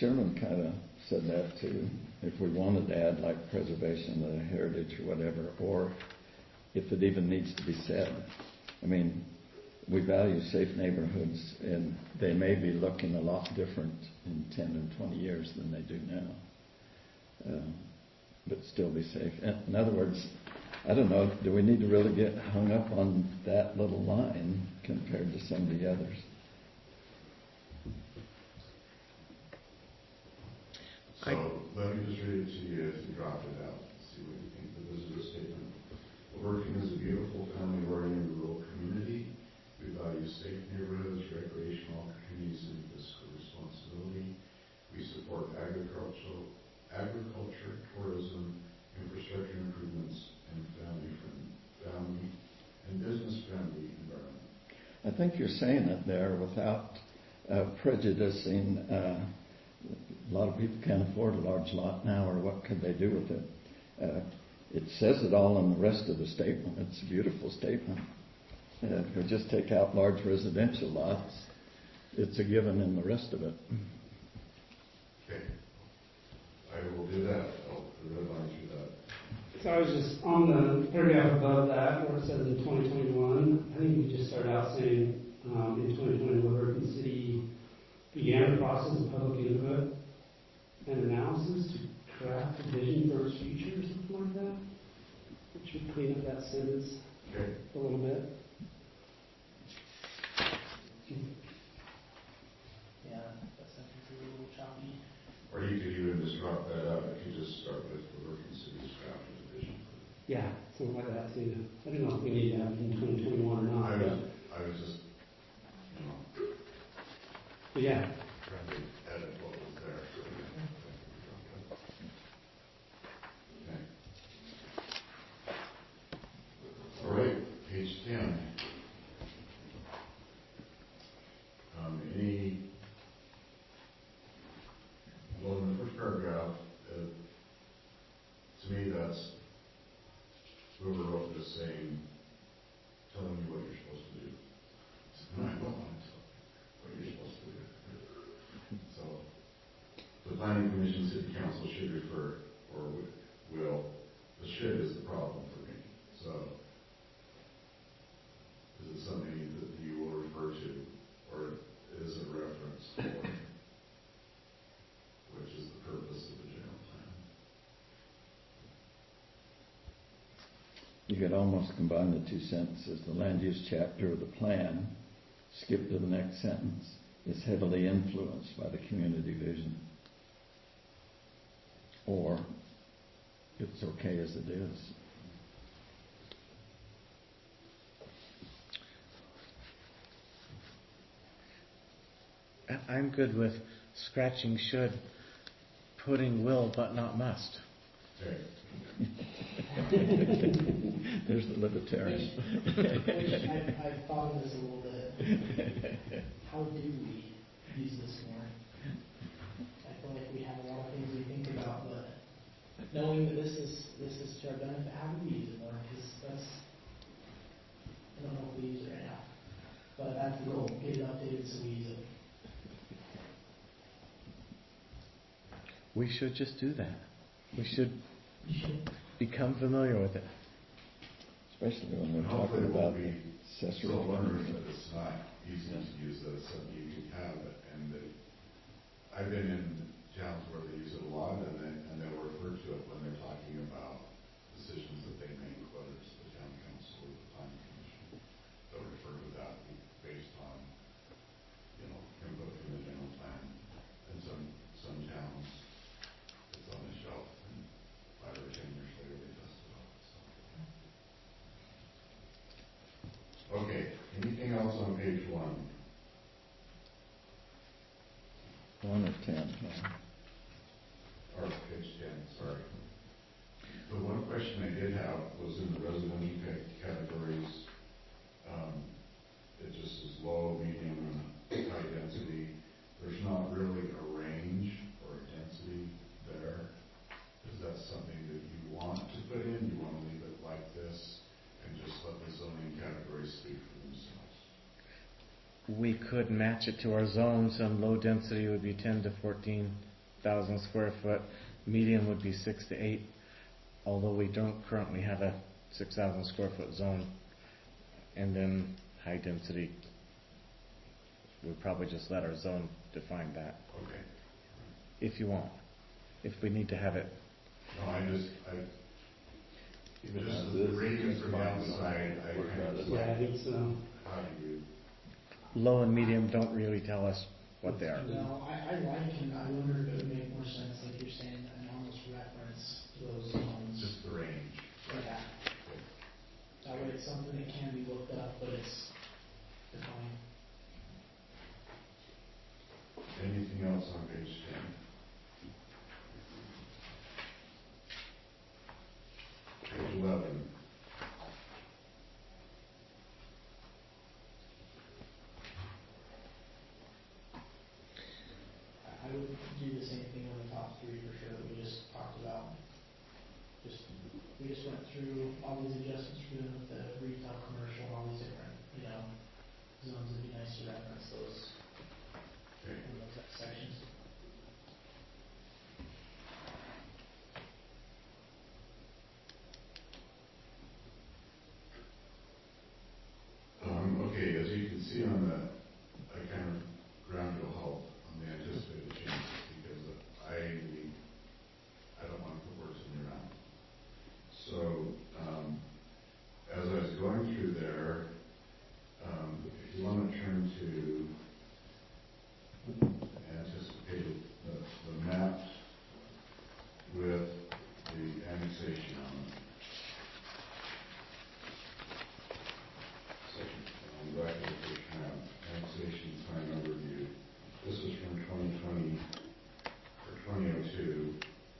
Sherman kind of said that too. If we wanted to add like preservation of the heritage or whatever, or if it even needs to be said. I mean, we value safe neighborhoods, and they may be looking a lot different in ten and twenty years than they do now. Um, but still be safe. In other words, I don't know, do we need to really get hung up on that little line compared to some of the others? So let me just read it to you as you drop it out. See what you think. The visitor statement. Working is a beautiful family-oriented rural community. We value safe neighborhoods, recreational opportunities, and fiscal responsibility. We support agricultural, agriculture, tourism, infrastructure improvements, and family-friendly, family and business-friendly environment. I think you're saying it there without uh, prejudicing. Uh, a lot of people can't afford a large lot now, or what could they do with it? Uh, it says it all in the rest of the statement. It's a beautiful statement. Uh, if we just take out large residential lots, it's a given in the rest of it. Okay. I will do that. I'll redline through that. So I was just on the paragraph above that where it says in twenty twenty-one, I think we just started out saying um, in twenty twenty, Woodworth City began a process of public input and analysis to craft a vision for its future or something like that, which would clean up that sentence okay. a little bit. Yeah, that sentence is a little choppy. Or you could even just drop that out if you just start with the working city's draft of the vision. Yeah, something like that too. I don't know if we need to have it in twenty twenty-one or not. I was, but, I was just, you know, but yeah. trying to edit what was there. Okay. All right, page ten. Um, any, well, in the first paragraph, uh, to me, that's whoever wrote this saying, telling you what you're supposed to do. No, I don't want to tell you what you're supposed to do. So, the Planning Commission, City Council should refer, or will, the should is the problem for me. So, is it something that you will refer to, or is it reference for, which is the purpose of the general plan? You could almost combine the two sentences. The land use chapter of the plan, skip to the next sentence, is heavily influenced by the community vision. Or it's okay as it is. I'm good with scratching should, putting will, but not must. Okay. There's the libertarian. Which, which I, I've thought of this a little bit. How do we use this more? I feel like we have a lot of things we think about, but knowing that this is this is to our benefit, how do we use it more? Because that's, I don't know if we use it right now, but that's the goal. Get it updated so we use it. We should just do that. We should You should. become familiar with it. Especially when we're Hopefully talking it about won't be accessory so wondering dwelling. that it's not easy to use, that it's something you can have it. And that I've been in towns where they use it a lot, and they, and they'll refer to it when they're talking about decisions that they make, whether it's the town council or the planning commission. They'll refer to that based on, you know, input from the general plan. And some, some towns, it's on the shelf, and five or ten years later they dust it off. So. Okay, anything else on page one? One of ten. Yeah. Or page ten, sorry. The one question I did have was in the residential ca- categories. Um, it just is low, medium, and high density. There's not really a range or a density there. Is that something that you want to put in? You want to leave it like this and just let the zoning categories speak for themselves? We could match it to our zones, and low density would be ten to fourteen thousand square foot. Medium would be six to eight, although we don't currently have a six thousand square foot zone. And then high density, we'd probably just let our zone define that. Okay. If you want. If we need to have it. No, I just, I, Even just as the is, radius it's from fine. outside, I Work kind out of. as Yeah, I think so. How do you? Low and medium don't really tell us what they are. No, I, I like and I wonder if it would make more sense, like you're saying, and almost reference those zones. Just the range. Yeah. That way it's something that can be looked up, but it's defined. Anything else on page ten? Page eleven. I would do the same thing on the top three for sure that we just talked about. Just, we just went through all these adjustments for them with the retail, commercial, all these different, you know, zones. It'd be nice to reference those Okay. in those sections. Um, okay, as you can see on the, I kind of ground to a halt on the anticipated changes because I, I don't want to put words in your mouth. So, um, as I was going through there, um, if you want to turn to anticipated, the, the map with the annexation on it. Um, back to the first map, annexation plan overview. This is from twenty twenty, or twenty oh two.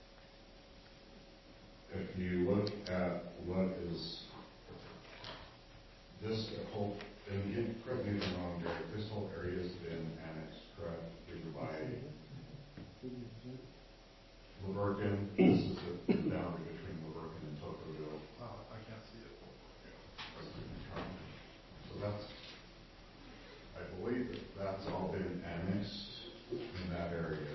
If you look at what is this whole, and again, correct me if I'm wrong, Derek, this whole area has been annexed, correct? Given by Laverton. This is the boundary between Laverton and Tocqueville. Oh, I can't see it. So that's, I believe that that's all been annexed in that area.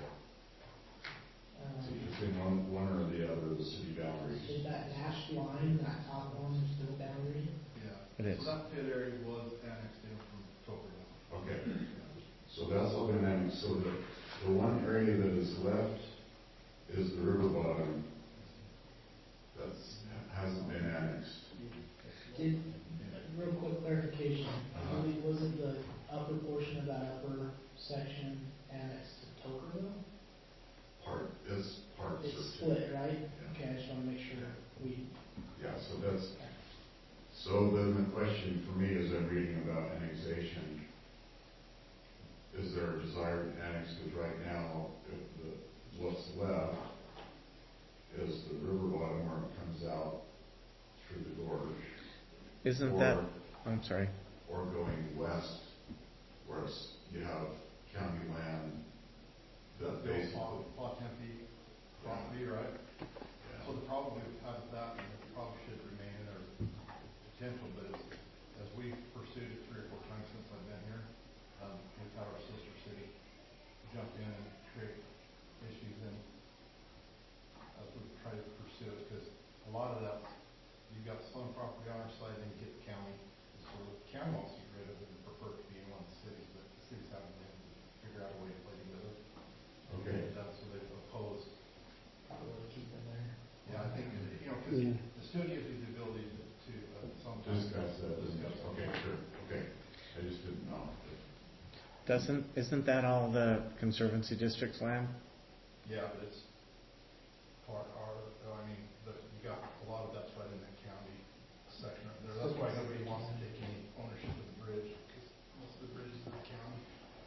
Um, So it's in one, one or the other of the city boundaries. Is that dashed line, that top one, still boundary? Yeah. It is. So that pit area was annexed in from Tocqueville. Okay. So that's all been annexed. So the, the one area that is left is the river bottom. That's, hasn't been annexed. Did, real quick clarification, Uh-huh. really wasn't the upper portion of that upper section annexed to Tocqueville? Part, it's parts It's of it. split, right? Yeah. Okay, I just want to make sure we. Yeah, so that's, so then the question for me as I'm reading about annexation, is there a desire to annex? Because right now, if the, what's left is the river bottom where it comes out through the gorge. Isn't or, that, I'm sorry. Or going west, where it's, you have county land that The basically. old Paw Tempe property, right? Yeah. So the problem we've had with that, and it probably should remain in our potential, but as, as we've pursued it three or four times since I've been here, um, we've had our sister city jump in and create issues, and as we try to pursue it, because a lot of that, you've got some property on our side, and you get the county, so the county wants to get rid of it and prefer it to be in one of the cities, but the cities haven't been able to figure out a way to play together. Okay. And that's what they've opposed. Probably keep them there. Yeah, I think, you know, because Yeah. the still gives you the ability to, to uh, sometimes. Discuss that. Discuss. Okay, sure. Okay. I just didn't know. Doesn't, isn't that all the Conservancy District's land? Yeah, but it's part, our, I mean, the, you got a lot of that's right in the county section right there. That's why nobody wants to take any ownership of the bridge, because most of the bridges are the county.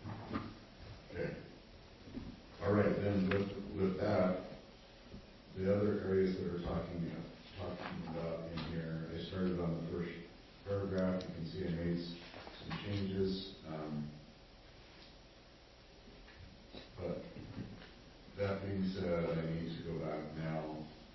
Okay. All right, then with, with that, the other areas that we're talking, talking about in here, I started on the first paragraph. You can see I made some changes. Um, but that being said, I need to go back now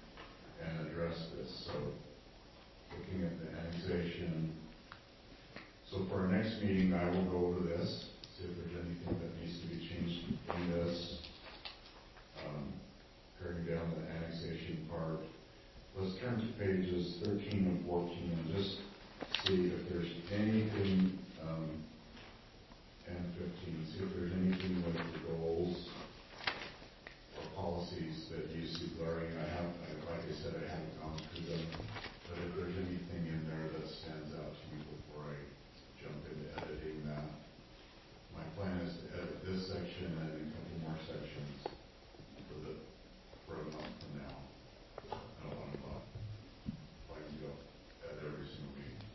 turn to pages thirteen and fourteen and just see if there's anything, um, and fifteen, see if there's anything with the goals or policies that you see blurring. I have, like I said, I haven't gone through them, but if there's anything in there that stands out to you before I jump into editing that, my plan is to edit this section and a couple more sections for the for a month from now. I don't want to go. I can go at every single meeting.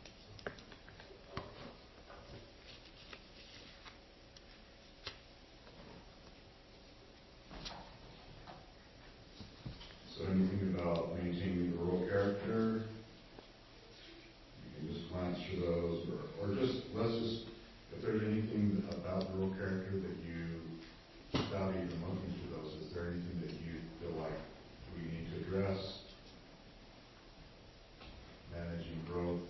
So anything about maintaining the rural character, you can just glance through those, or, or just, let's just, if there's anything about the rural character that you, without even looking through those, is there anything that you feel like we need to address? Managing growth.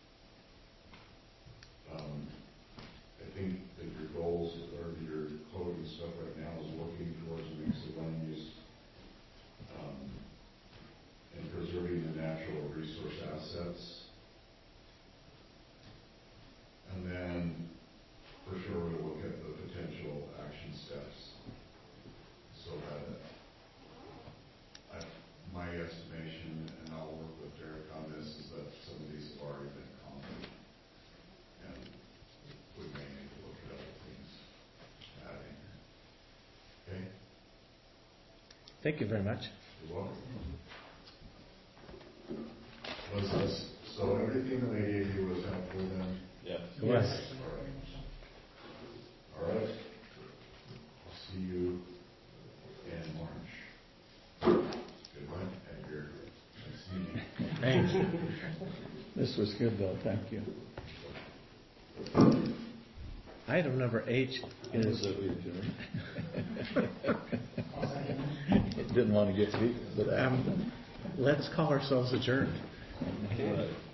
Um, I think that your goals or your code and stuff right now is working towards a mix of land use um, and preserving the natural resource assets. And then, for sure, we'll look at the potential action steps. So that, I, my estimation, and I'll work with Derek on this, is that some of these have already been accomplished. And we may need to look at other things to add in here. Okay? Thank you very much. You're welcome. Was this, so everything that I gave you was helpful then? Yes. Yes. All right. I'll see you in March. Good luck at your next meeting. Thanks. This was good, though. Thank you. Item number H is. Didn't want to get beat, but um, let's call ourselves adjourned. Okay.